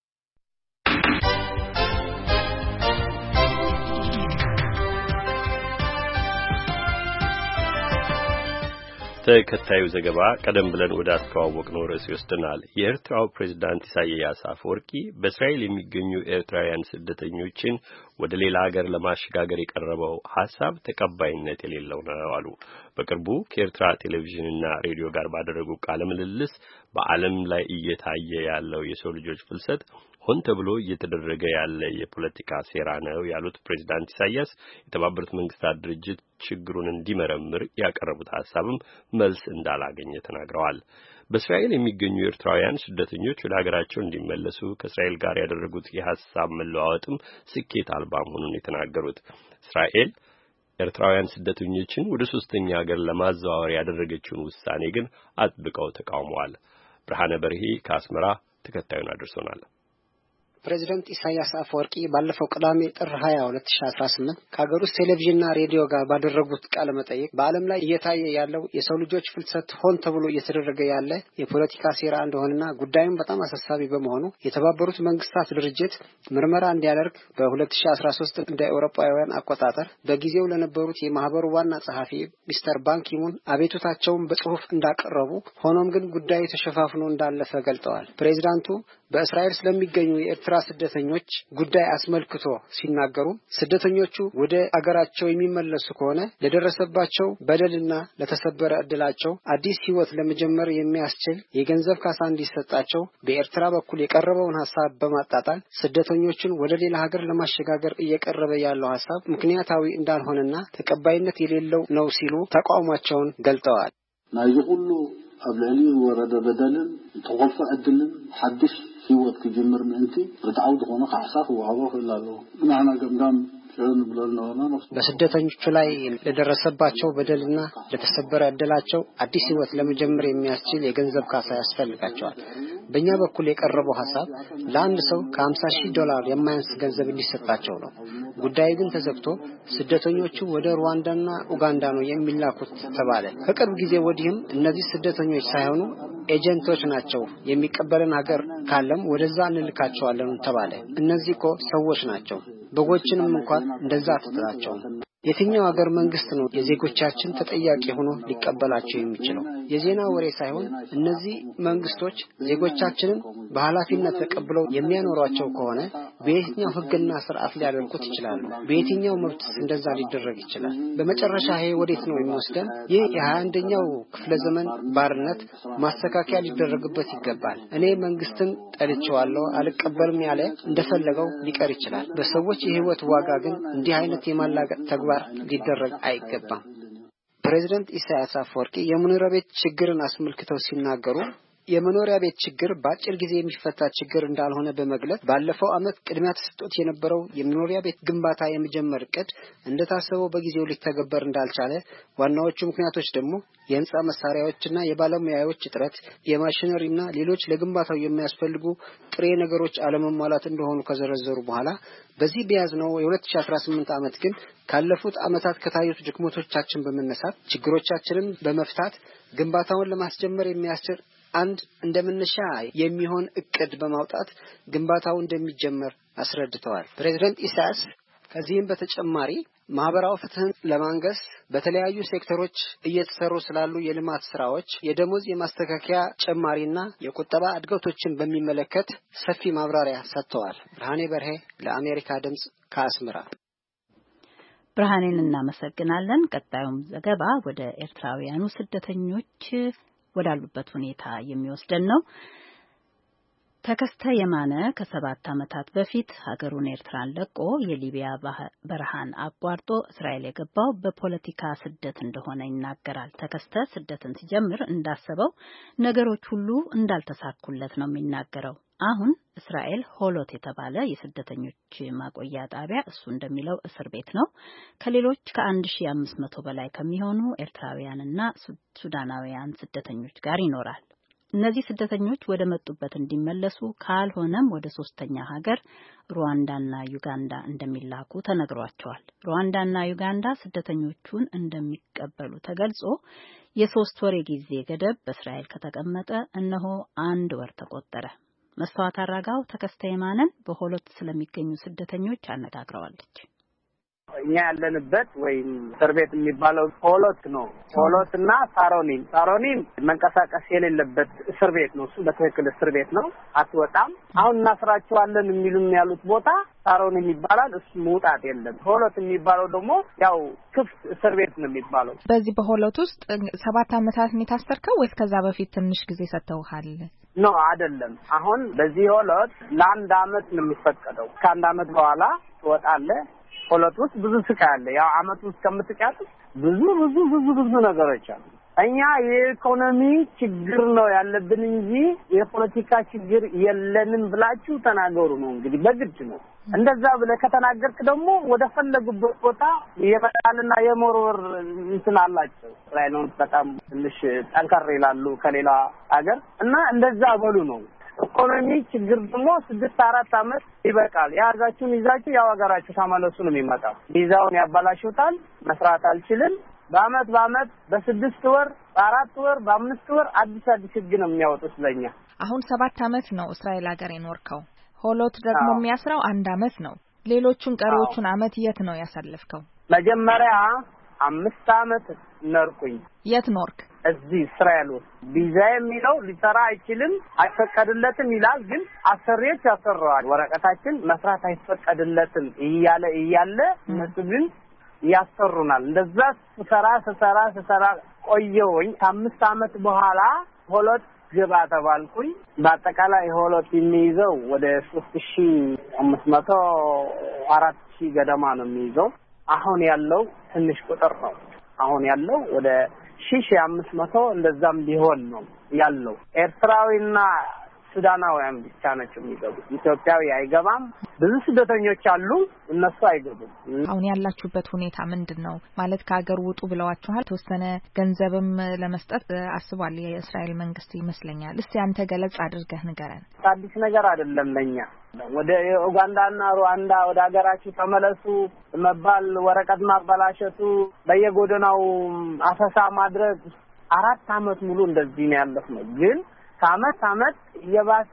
ተከታዩ ዘገባ ቀደም ብለን ወደ አስተዋወቅነው ርዕስ ይወስደናል። የኤርትራው ፕሬዝዳንት ኢሳያስ አፈወርቂ በእስራኤል የሚገኙ ኤርትራውያን ስደተኞችን ወደ ሌላ ሀገር ለማሸጋገር የቀረበው ሐሳብ ተቀባይነት የሌለው ነው አሉ። በቅርቡ ከኤርትራ ቴሌቪዥንና ሬዲዮ ጋር ባደረጉ ቃለ ምልልስ በዓለም ላይ እየታየ ያለው የሰው ልጆች ፍልሰት ሆን ተብሎ እየተደረገ ያለ የፖለቲካ ሴራ ነው ያሉት ፕሬዝዳንት ኢሳያስ የተባበሩት መንግስታት ድርጅት ችግሩን እንዲመረምር ያቀረቡት ሐሳብም መልስ እንዳላገኘ ተናግረዋል። በእስራኤል የሚገኙ ኤርትራውያን ስደተኞች ወደ ሀገራቸው እንዲመለሱ ከእስራኤል ጋር ያደረጉት የሐሳብ መለዋወጥም ስኬት አልባ መሆኑን የተናገሩት እስራኤል ኤርትራውያን ስደተኞችን ወደ ሶስተኛ ሀገር ለማዘዋወር ያደረገችውን ውሳኔ ግን አጥብቀው ተቃውመዋል። ብርሃነ በርሄ ከአስመራ ተከታዩን አድርሶናል። ፕሬዝዳንት ኢሳያስ አፈወርቂ ባለፈው ቅዳሜ ጥር 20 2018 ከሀገር ውስጥ ቴሌቪዥንና ሬዲዮ ጋር ባደረጉት ቃለ መጠይቅ በዓለም ላይ እየታየ ያለው የሰው ልጆች ፍልሰት ሆን ተብሎ እየተደረገ ያለ የፖለቲካ ሴራ እንደሆነና ጉዳዩም በጣም አሳሳቢ በመሆኑ የተባበሩት መንግስታት ድርጅት ምርመራ እንዲያደርግ በ2013 እንደ አውሮፓውያን አቆጣጠር በጊዜው ለነበሩት የማህበሩ ዋና ጸሐፊ ሚስተር ባንኪሙን አቤቱታቸውን በጽሁፍ እንዳቀረቡ፣ ሆኖም ግን ጉዳዩ ተሸፋፍኖ እንዳለፈ ገልጠዋል። ፕሬዝዳንቱ በእስራኤል ስለሚገኙ የኤርትራ ስደተኞች ጉዳይ አስመልክቶ ሲናገሩ ስደተኞቹ ወደ አገራቸው የሚመለሱ ከሆነ ለደረሰባቸው በደልና ለተሰበረ እድላቸው አዲስ ህይወት ለመጀመር የሚያስችል የገንዘብ ካሳ እንዲሰጣቸው በኤርትራ በኩል የቀረበውን ሐሳብ በማጣጣል ስደተኞቹን ወደ ሌላ ሀገር ለማሸጋገር እየቀረበ ያለው ሐሳብ ምክንያታዊ እንዳልሆነና ተቀባይነት የሌለው ነው ሲሉ ተቃውሟቸውን ገልጠዋል። ናይዚ ሁሉ አብላሊ ወረደ በደልን ተቆልፈ እድልን ሐዲስ ህይወት ከጀመር ምንቲ በታውድ ሆነ ካሳፍ ወሃው ይላሉ ማና ገምጋም በስደተኞቹ ላይ ለደረሰባቸው በደልና ለተሰበረ እድላቸው አዲስ ህይወት ለመጀመር የሚያስችል የገንዘብ ካሳ ያስፈልጋቸዋል። በእኛ በኩል የቀረበው ሐሳብ ለአንድ ሰው $50,000 የማያንስ ገንዘብ እንዲሰጣቸው ነው። ጉዳዩ ግን ተዘግቶ ስደተኞቹ ወደ ሩዋንዳና ኡጋንዳ ነው የሚላኩት ተባለ። ከቅርብ ጊዜ ወዲህም እነዚህ ስደተኞች ሳይሆኑ ኤጀንቶች ናቸው፣ የሚቀበለን ሀገር ካለም ወደዛ እንልካቸዋለን ተባለ። እነዚህ እኮ ሰዎች ናቸው። በጎችንም እንኳን እንደዛ ተጣጣቸው። የትኛው ሀገር መንግስት ነው የዜጎቻችን ተጠያቂ ሆኖ ሊቀበላቸው የሚችለው? የዜና ወሬ ሳይሆን እነዚህ መንግስቶች ዜጎቻችንን በኃላፊነት ተቀብለው የሚያኖሯቸው ከሆነ በየትኛው ህግና ስርዓት ሊያደርጉት ይችላሉ? በየትኛው መብት እንደዛ ሊደረግ ይችላል? በመጨረሻ ይሄ ወዴት ነው የሚወስደን? ይህ የ21ኛው ክፍለ ዘመን ባርነት ማስተካከያ ሊደረግበት ይገባል። እኔ መንግስትን ጠልቼዋለሁ አልቀበልም ያለ እንደፈለገው ሊቀር ይችላል። በሰዎች የህይወት ዋጋ ግን እንዲህ አይነት የማላገጥ ተግባር ሊደረግ አይገባም። ፕሬዝዳንት ኢሳያስ አፈወርቂ የመኖሪያ ቤት ችግርን አስመልክተው ሲናገሩ የመኖሪያ ቤት ችግር በአጭር ጊዜ የሚፈታ ችግር እንዳልሆነ በመግለጽ ባለፈው ዓመት ቅድሚያ ተሰጥቶት የነበረው የመኖሪያ ቤት ግንባታ የመጀመር ዕቅድ እንደታሰበው በጊዜው ሊተገበር እንዳልቻለ፣ ዋናዎቹ ምክንያቶች ደግሞ የህንጻ መሳሪያዎችና የባለሙያዎች እጥረት፣ የማሽነሪና ሌሎች ለግንባታው የሚያስፈልጉ ጥሬ ነገሮች አለመሟላት እንደሆኑ ከዘረዘሩ በኋላ በዚህ በያዝነው የ2018 ዓመት ግን ካለፉት ዓመታት ከታዩት ድክመቶቻችን በመነሳት ችግሮቻችንን በመፍታት ግንባታውን ለማስጀመር የሚያስችል አንድ እንደመነሻ የሚሆን እቅድ በማውጣት ግንባታው እንደሚጀመር አስረድተዋል። ፕሬዝዳንት ኢሳያስ ከዚህም በተጨማሪ ማህበራዊ ፍትህን ለማንገስ በተለያዩ ሴክተሮች እየተሰሩ ስላሉ የልማት ስራዎች፣ የደሞዝ የማስተካከያ ጭማሪና የቁጠባ እድገቶችን በሚመለከት ሰፊ ማብራሪያ ሰጥተዋል። ብርሃኔ በርሄ ለአሜሪካ ድምጽ ከአስመራ። ብርሃኔን እናመሰግናለን። ቀጣዩም ዘገባ ወደ ኤርትራውያኑ ስደተኞች ወዳሉበት ሁኔታ የሚወስደን ነው። ተከስተ የማነ ከ7 ዓመታት በፊት ሀገሩን ኤርትራን ለቆ የሊቢያ በረሃን አቋርጦ እስራኤል የገባው በፖለቲካ ስደት እንደሆነ ይናገራል። ተከስተ ስደትን ሲጀምር እንዳሰበው ነገሮች ሁሉ እንዳልተሳኩለት ነው የሚናገረው። አሁን እስራኤል ሆሎት የተባለ የስደተኞች ማቆያ ጣቢያ እሱ እንደሚለው እስር ቤት ነው። ከሌሎች ከ1500 በላይ ከሚሆኑ ኤርትራውያንና ሱዳናውያን ስደተኞች ጋር ይኖራል። እነዚህ ስደተኞች ወደ መጡበት እንዲመለሱ ካልሆነም ወደ 3ኛ ሀገር ሩዋንዳና ዩጋንዳ እንደሚላኩ ተነግሯቸዋል። ሩዋንዳና ዩጋንዳ ስደተኞቹን እንደሚቀበሉ ተገልጾ የ3 ወር ጊዜ ገደብ በእስራኤል ከተቀመጠ እነሆ 1 ወር ተቆጠረ። መስታወት አራጋው ተከስተ የማነን በሆሎት ስለሚገኙ ስደተኞች አነጋግረዋለች። እኛ ያለንበት ወይም እስር ቤት የሚባለው ሆሎት ነው። ሆሎትና ሳሮኒም መንቀሳቀስ የሌለበት እስር ቤት ነው። እሱ በትክክል እስር ቤት ነው፣ አትወጣም። አሁን እናስራቸዋለን የሚሉም ያሉት ቦታ ሳሮኒም ይባላል። እሱ መውጣት የለም። ሆሎት የሚባለው ደግሞ ያው ክፍት እስር ቤት ነው የሚባለው። በዚህ በሆሎት ውስጥ 7 ዓመታት ነው የታሰርከው ወይስ ከዛ በፊት ትንሽ ጊዜ ሰጥተውሃል? ነው አይደለም። አሁን በዚህ ሆሎት ለ1 ዓመት ነው የሚፈቀደው። ከ1 ዓመት በኋላ ትወጣለህ። ሆሎት ውስጥ ብዙ ስቃይ አለ። ያው ዓመት ውስጥ ከምትቀያት ብዙ ነገሮች አሉ። እኛ የኢኮኖሚ ችግር ነው ያለብን እንጂ የፖለቲካ ችግር የለንም ብላችሁ ተናገሩ ነው እንግዲህ በግድ ነው። እንደዛ ብለ ከተናገርክ ደግሞ ወደ ፈለጉበት ቦታ የመጣልና የመሮር እንትን አላቸው። እስራኤልን በጣም ትንሽ ጠንከር ይላሉ ከሌላ ሀገር እና እንደዛ በሉ ነው። ኢኮኖሚ ችግር ደግሞ 6-4 ዓመት ይበቃል። ያዛችሁን ይዛችሁ ያው ሀገራችሁ ተመለሱ ነው የሚመጣው። ቪዛውን ያባላሹታል። መስራት አልችልም። በአመት በ6 ወር በ4 ወር በ5 ወር አዲስ ህግ ነው የሚያወጡት ለኛ። አሁን 7 ዓመት ነው እስራኤል ሀገር የኖርከው። ሆሎት ደግሞ የሚያስረው 1 ዓመት ነው። ሌሎቹን ቀሪዎቹን ዓመት የት ነው ያሳለፍከው? መጀመሪያ 5 ዓመት ነርኩኝ። የት ኖርክ? እዚህ እስራኤል ውስጥ። ቪዛ የሚለው ሊሰራ አይችልም አይፈቀድለትም ይላል። ግን አሰሪዎች ያሰራዋል። ወረቀታችን መስራት አይፈቀድለትም እያለ እነሱ ግን ያሰሩናል። እንደዛ ስሰራ ቆየሁኝ። ከ5 ዓመት በኋላ ሆሎት ግባ ተባልኩኝ። በአጠቃላይ ሆሎት የሚይዘው ወደ 3500 4000 ገደማ ነው የሚይዘው። አሁን ያለው ትንሽ ቁጥር ነው። አሁን ያለው ወደ 1500 እንደዛም ቢሆን ነው ያለው። ኤርትራዊና ሱዳናውያን ብቻ ናቸው የሚገቡት። ኢትዮጵያዊ አይገባም። ብዙ ስደተኞች አሉ፣ እነሱ አይገቡም። አሁን ያላችሁበት ሁኔታ ምንድነው? ማለት ከሀገር ውጡ ብለዋችኋል። ተወሰነ ገንዘብም ለመስጠት አስቧል የእስራኤል መንግስት ይመስለኛል። እስቲ አንተ ገለጽ አድርገህ ንገረን። አዲስ ነገር አይደለም ለኛ። ወደ ኡጋንዳና ሩዋንዳ ወደ ሀገራችሁ ተመለሱ መባል፣ ወረቀት ማበላሸቱ፣ በየጎደናው አፈሳ ማድረግ 4 ዓመት ሙሉ እንደዚህ ነው ያለፈው። ግን ከአመት እየባሰ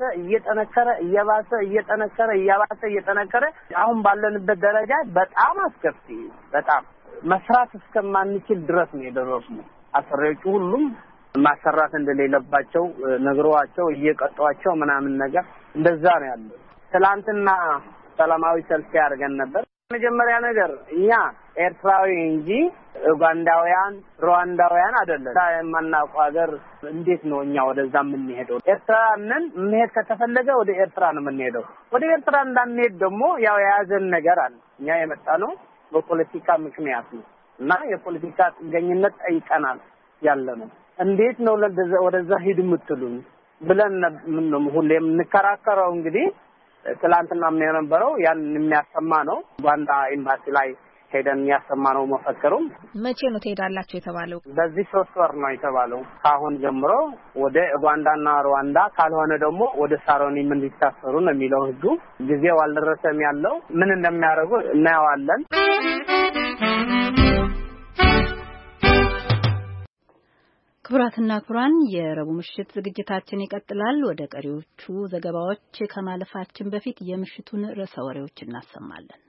እየጠነከረ አሁን ባለንበት ደረጃ በጣም አስከፊ፣ በጣም መስራት እስከማንችል ድረስ ነው የደረስነው። አሰሪዎቹ ሁሉም ማሰራት እንደሌለባቸው ነግረዋቸው እየቀጧቸው ምናምን ነገር እንደዛ ነው ያለው። ትላንትና ሰላማዊ ሰልፍ ያደርገን ነበር። መጀመሪያ ነገር እኛ ኤርትራዊ እንጂ ኡጋንዳውያን ሩዋንዳውያን አይደለም። የማናውቀው ሀገር እንዴት ነው እኛ ወደዛ የምንሄደው? ኤርትራንን መሄድ ከተፈለገ ወደ ኤርትራ ነው የምንሄደው። ወደ ኤርትራ እንዳንሄድ ደግሞ ያው የያዘን ነገር አለ። እኛ የመጣ ነው በፖለቲካ ምክንያት ነው እና የፖለቲካ ጥገኝነት ጠይቀናል ያለ ነው። እንዴት ነው ወደዛ ሂድ የምትሉን ብለን ምን ሁሌም እንከራከረው። እንግዲህ ትላንትና ምን የነበረው ያን የሚያሰማ ነው። ኡጋንዳ ኤምባሲ ላይ ሄደን ያሰማነው መፈክሩም። መቼ ነው ትሄዳላችሁ የተባለው? በዚህ 3 ወር ነው የተባለው። ካሁን ጀምሮ ወደ ኡጋንዳና ሩዋንዳ ካልሆነ ደግሞ ወደ ሳሮኒም እንዲታሰሩ ነው የሚለው ህጉ። ጊዜው አልደረሰም ያለው ምን እንደሚያደርጉ እናያለን። ክቡራትና ክቡራን የረቡዕ ምሽት ዝግጅታችን ይቀጥላል። ወደ ቀሪዎቹ ዘገባዎች ከማለፋችን በፊት የምሽቱን ርዕሰ ወሬዎች እናሰማለን።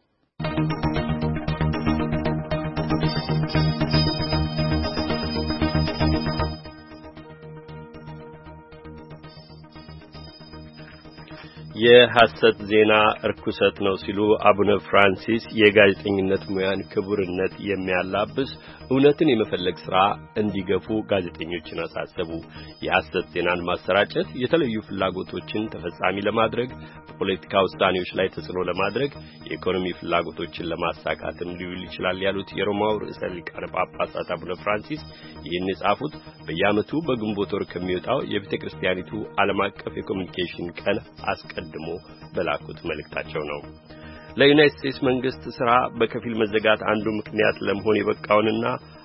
የሐሰት ዜና እርኩሰት ነው ሲሉ አቡነ ፍራንሲስ የጋዜጠኝነት ሙያን ክቡርነት የሚያላብስ እውነትን የመፈለግ ሥራ እንዲገፉ ጋዜጠኞችን አሳሰቡ። የሐሰት ዜናን ማሰራጨት የተለዩ ፍላጎቶችን ተፈጻሚ ለማድረግ፣ በፖለቲካ ውሳኔዎች ላይ ተጽዕኖ ለማድረግ፣ የኢኮኖሚ ፍላጎቶችን ለማሳካትም ሊውል ይችላል ያሉት የሮማው ርዕሰ ሊቃነ ጳጳሳት አቡነ ፍራንሲስ ይህን የጻፉት በየዓመቱ በግንቦት ወር ከሚወጣው የቤተ ክርስቲያኒቱ ዓለም አቀፍ የኮሚኒኬሽን ቀን አስቀድሞ በላኩት መልእክታቸው ነው። ለዩናይትድ ስቴትስ መንግስት ሥራ በከፊል መዘጋት አንዱ ምክንያት ለመሆን የበቃውንና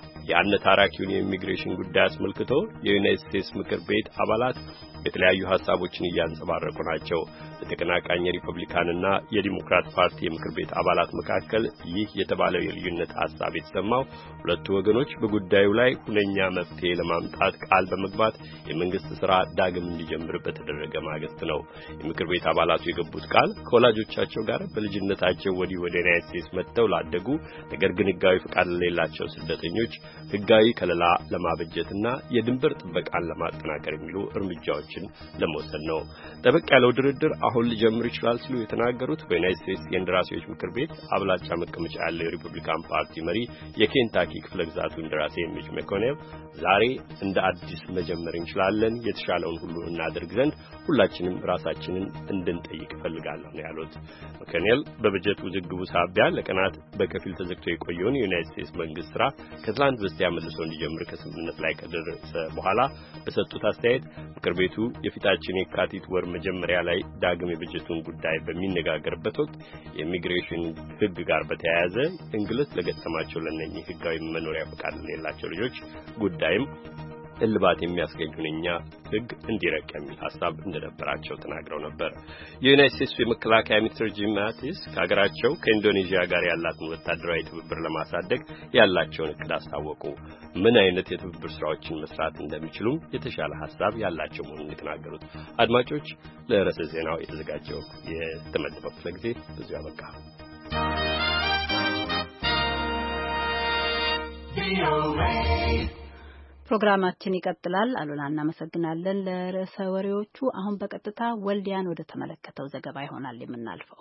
የአነታራኪውን የኢሚግሬሽን ጉዳይ አስመልክቶ የዩናይትድ ስቴትስ ምክር ቤት አባላት የተለያዩ ሐሳቦችን እያንጸባረቁ ናቸው። በተቀናቃኝ ሪፐብሊካንና የዲሞክራት ፓርቲ የምክር ቤት አባላት መካከል ይህ የተባለው የልዩነት ሐሳብ የተሰማው ሁለቱ ወገኖች በጉዳዩ ላይ ሁነኛ መፍትሄ ለማምጣት ቃል በመግባት የመንግስት ሥራ ዳግም እንዲጀምር በተደረገ ማግስት ነው። የምክር ቤት አባላቱ የገቡት ቃል ከወላጆቻቸው ጋር በልጅነታቸው ወዲህ ወደ ዩናይትድ ስቴትስ መጥተው ላደጉ ነገር ግን ሕጋዊ ፈቃድ ለሌላቸው ስደተኞች ሕጋዊ ከለላ ለማበጀትና የድንበር ጥበቃን ለማጠናከር የሚሉ እርምጃዎችን ለመውሰድ ነው። ጠበቅ ያለው ድርድር አሁን ሊጀምር ይችላል ሲሉ የተናገሩት በዩናይትድ ስቴትስ የእንደራሴዎች ምክር ቤት አብላጫ መቀመጫ ያለው የሪፐብሊካን ፓርቲ መሪ የኬንታኪ ክፍለ ግዛቱ እንደራሴ ሚች መኮኔል ዛሬ እንደ አዲስ መጀመር እንችላለን፣ የተሻለውን ሁሉ እናደርግ ዘንድ ሁላችንም ራሳችንን እንድንጠይቅ እፈልጋለሁ ነው ያሉት። መኮኔል በበጀት ውዝግቡ ሳቢያ ለቀናት በከፊል ተዘግቶ የቆየውን የዩናይትድ ስቴትስ መንግስት ሥራ ከትላንት በስቲያ መልሶ እንዲጀምር ከስምምነት ላይ ከደረሰ በኋላ በሰጡት አስተያየት ምክር ቤቱ የፊታችን የካቲት ወር መጀመሪያ ላይ ዳግም የበጀቱን ጉዳይ በሚነጋገርበት ወቅት የኢሚግሬሽን ሕግ ጋር በተያያዘ እንግልት ለገጠማቸው ለነኚህ ሕጋዊ መኖሪያ ፈቃድ ለሌላቸው ልጆች ጉዳይም እልባት የሚያስገኝ ሁነኛ ሕግ እንዲረቅ የሚል ሐሳብ እንደነበራቸው ተናግረው ነበር። የዩናይትድ ስቴትስ የመከላከያ ሚኒስትር ጂም ማቲስ ከሀገራቸው ከኢንዶኔዥያ ጋር ያላትን ወታደራዊ ትብብር ለማሳደግ ያላቸውን እቅድ አስታወቁ። ምን አይነት የትብብር ስራዎችን መስራት እንደሚችሉም የተሻለ ሐሳብ ያላቸው መሆኑን የተናገሩት። አድማጮች፣ ለርዕሰ ዜናው የተዘጋጀው የተመደበው ክፍለ ጊዜ በዚሁ አበቃ። ፕሮግራማችን ይቀጥላል። አሉላ እናመሰግናለን ለርዕሰ ወሬዎቹ። አሁን በቀጥታ ወልዲያን ወደ ተመለከተው ዘገባ ይሆናል የምናልፈው።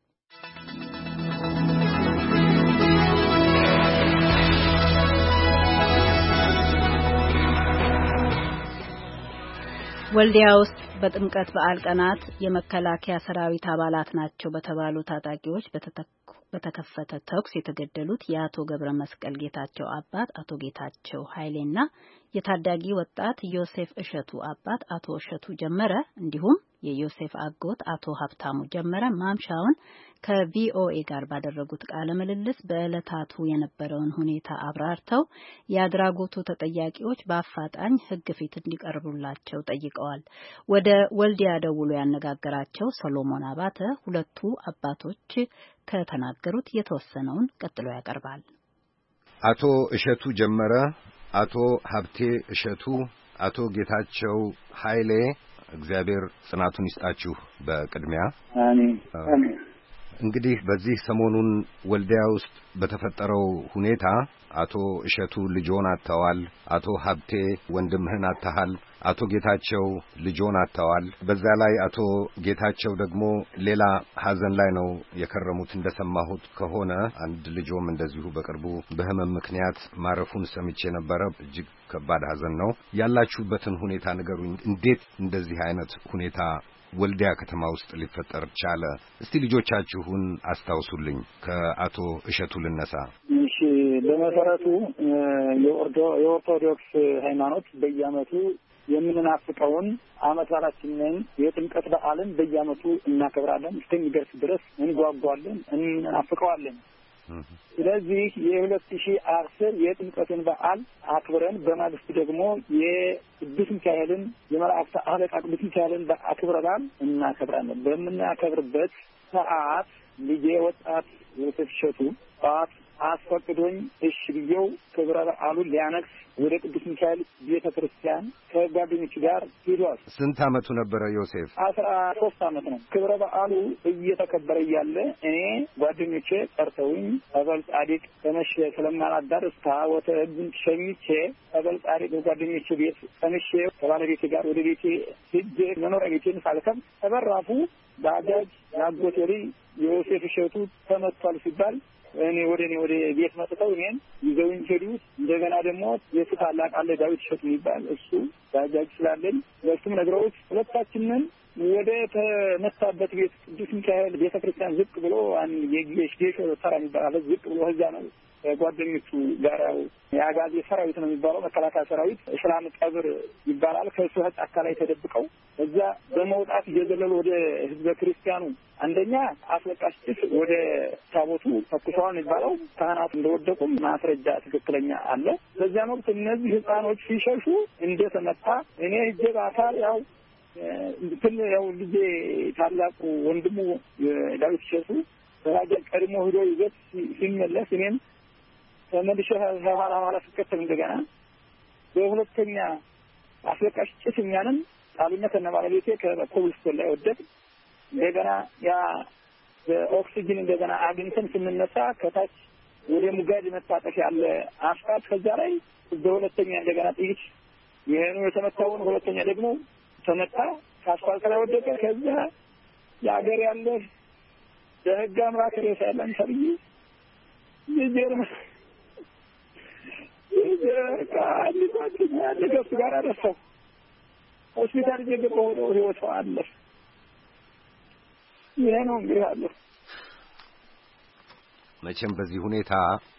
ወልዲያ ውስጥ በጥምቀት በዓል ቀናት የመከላከያ ሰራዊት አባላት ናቸው በተባሉ ታጣቂዎች በተከፈተ ተኩስ የተገደሉት የአቶ ገብረ መስቀል ጌታቸው አባት አቶ ጌታቸው ኃይሌና የታዳጊ ወጣት ዮሴፍ እሸቱ አባት አቶ እሸቱ ጀመረ እንዲሁም የዮሴፍ አጎት አቶ ሀብታሙ ጀመረ ማምሻውን ከቪኦኤ ጋር ባደረጉት ቃለ ምልልስ በዕለታቱ የነበረውን ሁኔታ አብራርተው የአድራጎቱ ተጠያቂዎች በአፋጣኝ ሕግ ፊት እንዲቀርቡላቸው ጠይቀዋል። ወደ ወልዲያ ደውሎ ያነጋገራቸው ሰሎሞን አባተ ሁለቱ አባቶች ከተናገሩት የተወሰነውን ቀጥሎ ያቀርባል። አቶ እሸቱ ጀመረ፣ አቶ ሀብቴ እሸቱ፣ አቶ ጌታቸው ኃይሌ እግዚአብሔር ጽናቱን ይስጣችሁ። በቅድሚያ አሜን አሜን። እንግዲህ በዚህ ሰሞኑን ወልዲያ ውስጥ በተፈጠረው ሁኔታ አቶ እሸቱ ልጆን አጥተዋል፣ አቶ ሀብቴ ወንድምህን አጥተሃል፣ አቶ ጌታቸው ልጆን አጥተዋል። በዛ ላይ አቶ ጌታቸው ደግሞ ሌላ ሐዘን ላይ ነው የከረሙት። እንደሰማሁት ከሆነ አንድ ልጆም እንደዚሁ በቅርቡ በህመም ምክንያት ማረፉን ሰምቼ ነበረ። እጅግ ከባድ ሐዘን ነው። ያላችሁበትን ሁኔታ ንገሩኝ። እንዴት እንደዚህ አይነት ሁኔታ ወልዲያ ከተማ ውስጥ ሊፈጠር ቻለ? እስቲ ልጆቻችሁን አስታውሱልኝ። ከአቶ እሸቱ ልነሳ። እሺ፣ በመሰረቱ የኦርቶዶክስ ሃይማኖት በየዓመቱ የምንናፍቀውን ዓመት በዓላችንን የጥምቀት በዓልን በየዓመቱ እናከብራለን። እስከሚደርስ ድረስ እንጓጓለን፣ እንናፍቀዋለን። ስለዚህ የ2010 የጥምቀትን በዓል አክብረን በማግስቱ ደግሞ የቅዱስ ሚካኤልን የመላእክት አለቃ ቅዱስ ሚካኤልን ክብረ በዓል እናከብራለን። በምናከብርበት ሰዓት ልጄ ወጣት ዮሴፍ እሸቱ ጠዋት አስፈቅዶኝ እሺ ብዬው ክብረ በዓሉን ሊያነግስ ወደ ቅዱስ ሚካኤል ቤተክርስቲያን ከጓደኞቹ ጋር ሄዷል። ስንት ዓመቱ ነበረ ዮሴፍ? 13 ዓመት ነው። ክብረ በዓሉ እየተከበረ እያለ እኔ ጓደኞቼ ጠርተውኝ ጸበል ጻዲቅ ተመሸ ስለማላዳር ታቦተ ሕጉን ሸኝቼ ጸበል ጻዲቅ ጓደኞቼ ቤት ተመሸ ከባለቤቴ ጋር ወደ ቤቴ ሄጄ መኖሪያ ቤቴን ሳልከም ተበራፉ ባጃጅ ያጎቴ ልጅ ዮሴፍ እሸቱ ተመቷል ሲባል እኔ ወደ ቤት መጥተው እኔን ይዘውኝ ሄዱ። እንደገና ደግሞ የሱ ታላቅ አለ ዳዊት እሸቱ የሚባል እሱ ባጃጅ ስላለኝ ለሱም ነግረውት ሁለታችንን ወደ ተመታበት ቤት ቅዱስ ሚካኤል ቤተክርስቲያን ዝቅ ብሎ የጌሽ ተራ የሚባል ዝቅ ብሎ እዛ ነው ጓደኞቹ ጋር የአጋዜ ሰራዊት ነው የሚባለው መከላከያ ሰራዊት እስላም ቀብር ይባላል። ከሱ ጫካ ላይ ተደብቀው እዛ በመውጣት እየዘለሉ ወደ ህዝበ ክርስቲያኑ አንደኛ አስለቃሽ ጭስ ወደ ታቦቱ ተኩሰዋል የሚባለው ካህናቱ እንደወደቁም ማስረጃ ትክክለኛ አለ። በዚያ ወቅት እነዚህ ህፃኖች ሲሸሹ እንደተመታ እኔ ሄጄ በአካል ያው ልጄ ታላቁ ወንድሙ ዳዊት እሸቱ በራጀል ቀድሞ ሄዶ ይዘት ሲመለስ እኔም ተመልሼ ኋላ ስከተል እንደገና በሁለተኛ አስለቃሽ ጭስ እኛንም ጣሉነት እና ባለቤቴ ከኮብልስቶን ላይ ወደቅ። እንደገና ያ በኦክሲጅን እንደገና አግኝተን ስንነሳ ከታች ወደ ሙጋድ መታጠፍ ያለ አስፋልት ከዛ ላይ በሁለተኛ እንደገና ጥይት ይሄኑ የተመታውን ሁለተኛ ደግሞ ተመታ ከአስፋልት ላይ ወደቀ። ከዛ የአገር ያለ በህግ አምላክ ሬሳ ያለን ሰብይ የጀርመ ከአንዲቷ ጋር አደረሰው ሆስፒታል እየገባሁ ነው ህይወቷ አለ። ይሄ ነው እንግዲህ አለ። መቼም በዚህ ሁኔታ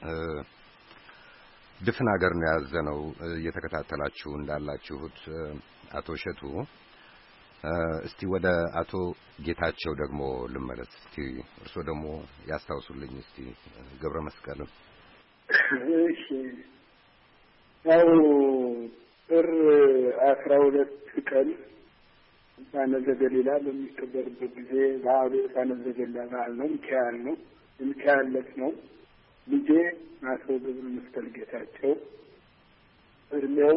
ድፍን ሀገር ነው ያዘነው። እየተከታተላችሁ እንዳላችሁት አቶ እሸቱ፣ እስቲ ወደ አቶ ጌታቸው ደግሞ ልመለስ። እስቲ እርሶ ደግሞ ያስታውሱልኝ እስቲ ገብረ መስቀልን። እሺ ያው ጥር 12 ቀን ጻነ ዘገሊላ በሚከበርበት ጊዜ በዓሉ ጻነ ዘገሊላ በዓል ነው። ሚካኤል ነው። ሚካኤል ዕለት ነው። ልጄ አቶ ገብረ መስቀል ጌታቸው እድሜው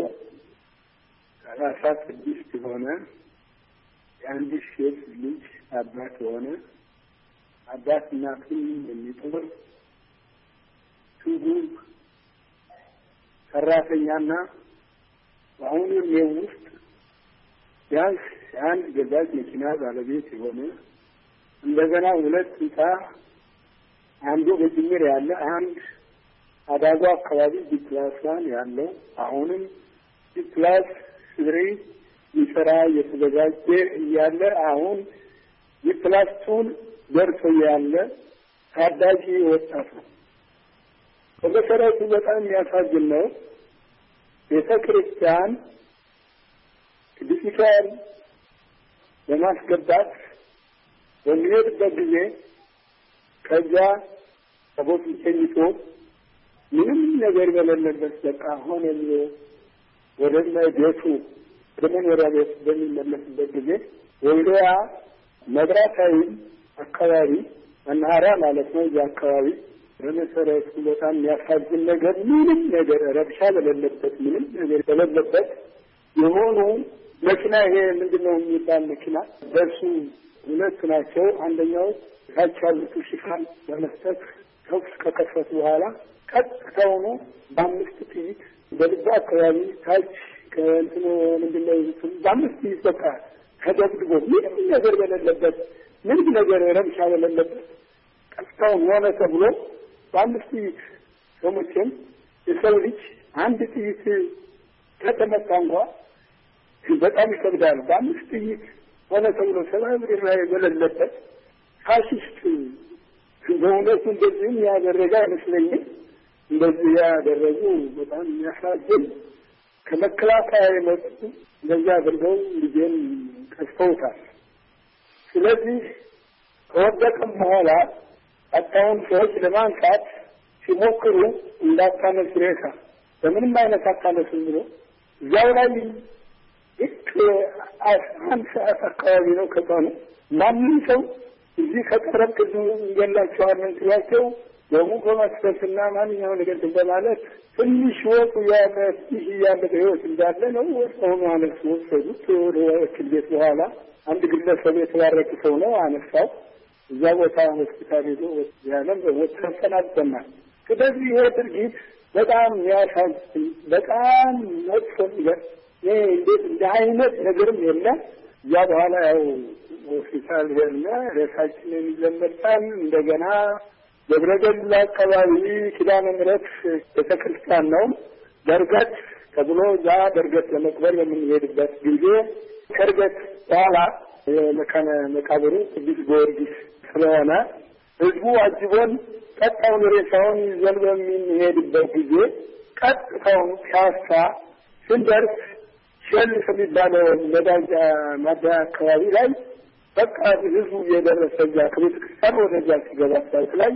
36 የሆነ የአንድ ሴት ልጅ አባት የሆነ አባት እናቱን የሚጦር ትጉህ ሰራተኛና በአሁኑ ውስጥ ቢያንስ አንድ ገዛጅ መኪና ባለቤት የሆነ እንደገና 2 ህንጻ አንዱ በጅምር ያለ አንድ አዳጓ አካባቢ ዲፕላስ ያለው አሁንም ዲፕላስ ስሪ ይሰራ የተዘጋጀ እያለ አሁን ዲፕላስቱን ደርሶ ያለ ታዳጊ ወጣት ነው። በመሰረቱ በጣም የሚያሳዝን ነው። ቤተክርስቲያን ቅዱስ ሚካኤል ለማስገባት በሚሄድበት ጊዜ ከዛ ሰቦት ተኝቶ ምንም ነገር በሌለበት በቃ ሆነ ወደ ቤቱ ወደ ቤቱ በሚመለስበት ጊዜ ወልዲያ መብራታዊ አካባቢ መናኸሪያ ማለት ነው። እዚያ አካባቢ በመሰረቱ በጣም የሚያሳዝን ነገር ምንም ነገር ረብሻ በሌለበት ምንም ነገር በሌለበት የሆኑ መኪና ይሄ ምንድነው የሚባል መኪና በሱ 2 ናቸው። አንደኛው ታች ያሉት ሽፋን በመስጠት ተኩስ ከከፈቱ በኋላ ቀጥታውኑ በ5 ጥይት በልባ አካባቢ ታች ከእንትኑ ምንድነው በ5 ጥይት በቃ ተደብድቦ ምንም ነገር በሌለበት ምንም ነገር ረብሻ በሌለበት ቀጥታውን ሆነ ተብሎ በ5 ጥይት ሰሞችን የሰው ልጅ አንድ ጥይት ከተመታ እንኳን በጣም ይከብዳል። በ5 ጥይት ሆነ ተብሎ ሰላም ላይ በሌለበት ፋሽስት በእውነቱ እንደዚህ ያደረገ አይመስለኝም። እንደዚህ ያደረጉ በጣም የሚያሳዝን ከመከላከያ የመጡ እንደዚህ አድርገው ልጄን ቀስፈውታል። ስለዚህ ከወደቀም በኋላ አጣውን ሰዎች ለማንሳት ሲሞክሩ እንዳታነሱ ሬሳ በምንም አይነት አታነሱም ብሎ እዚያው ላይ ልክ 1 ሰዓት አካባቢ ነው ከቀኑ ማንም ሰው እዚህ ከቀረብ ቅዱ እንገላቸዋለን ሲላቸው ደሙ በማስፈስና ማንኛውም ነገር በማለት ትንሽ ወጡ ያመጥሽ ያለበት ህይወት እንዳለ ነው ወጣው ማለት ወሰዱት ወደ ወኪል ቤት በኋላ አንድ ግለሰብ የተባረከ ሰው ነው አነሳው እዛ ቦታ ሆስፒታል ሄዶ ያለም ወጥተናልና ስለዚህ ይሄ ድርጊት በጣም ያሳዝን በጣም መጥፎ ነገር እንዴት እንደ አይነት ነገርም የለም ያ በኋላ ያው ሆስፒታል ሄድና ሬሳችንን ይዘመጣን እንደገና ደብረገል አካባቢ ኪዳነ ምሕረት ቤተክርስቲያን ነው ደርገት ተብሎ ዛ ደርገት ለመቅበር የምንሄድበት ጊዜ ከርገት በኋላ የመካነ መቃብሩ ቅዱስ ጊዮርጊስ ስለሆነ ህዝቡ አጅቦን ቀጣውን ሬሳውን ይዘን በምንሄድበት ጊዜ ቀጥታውን ፒያሳ ስንደርስ ሸል ከሚባለው መዳጃ ማዳ አካባቢ ላይ በቃ ህዝቡ እየደረሰ እዛ ከቤተክርስቲያን ወደዛ ሲገባ ሰዓት ላይ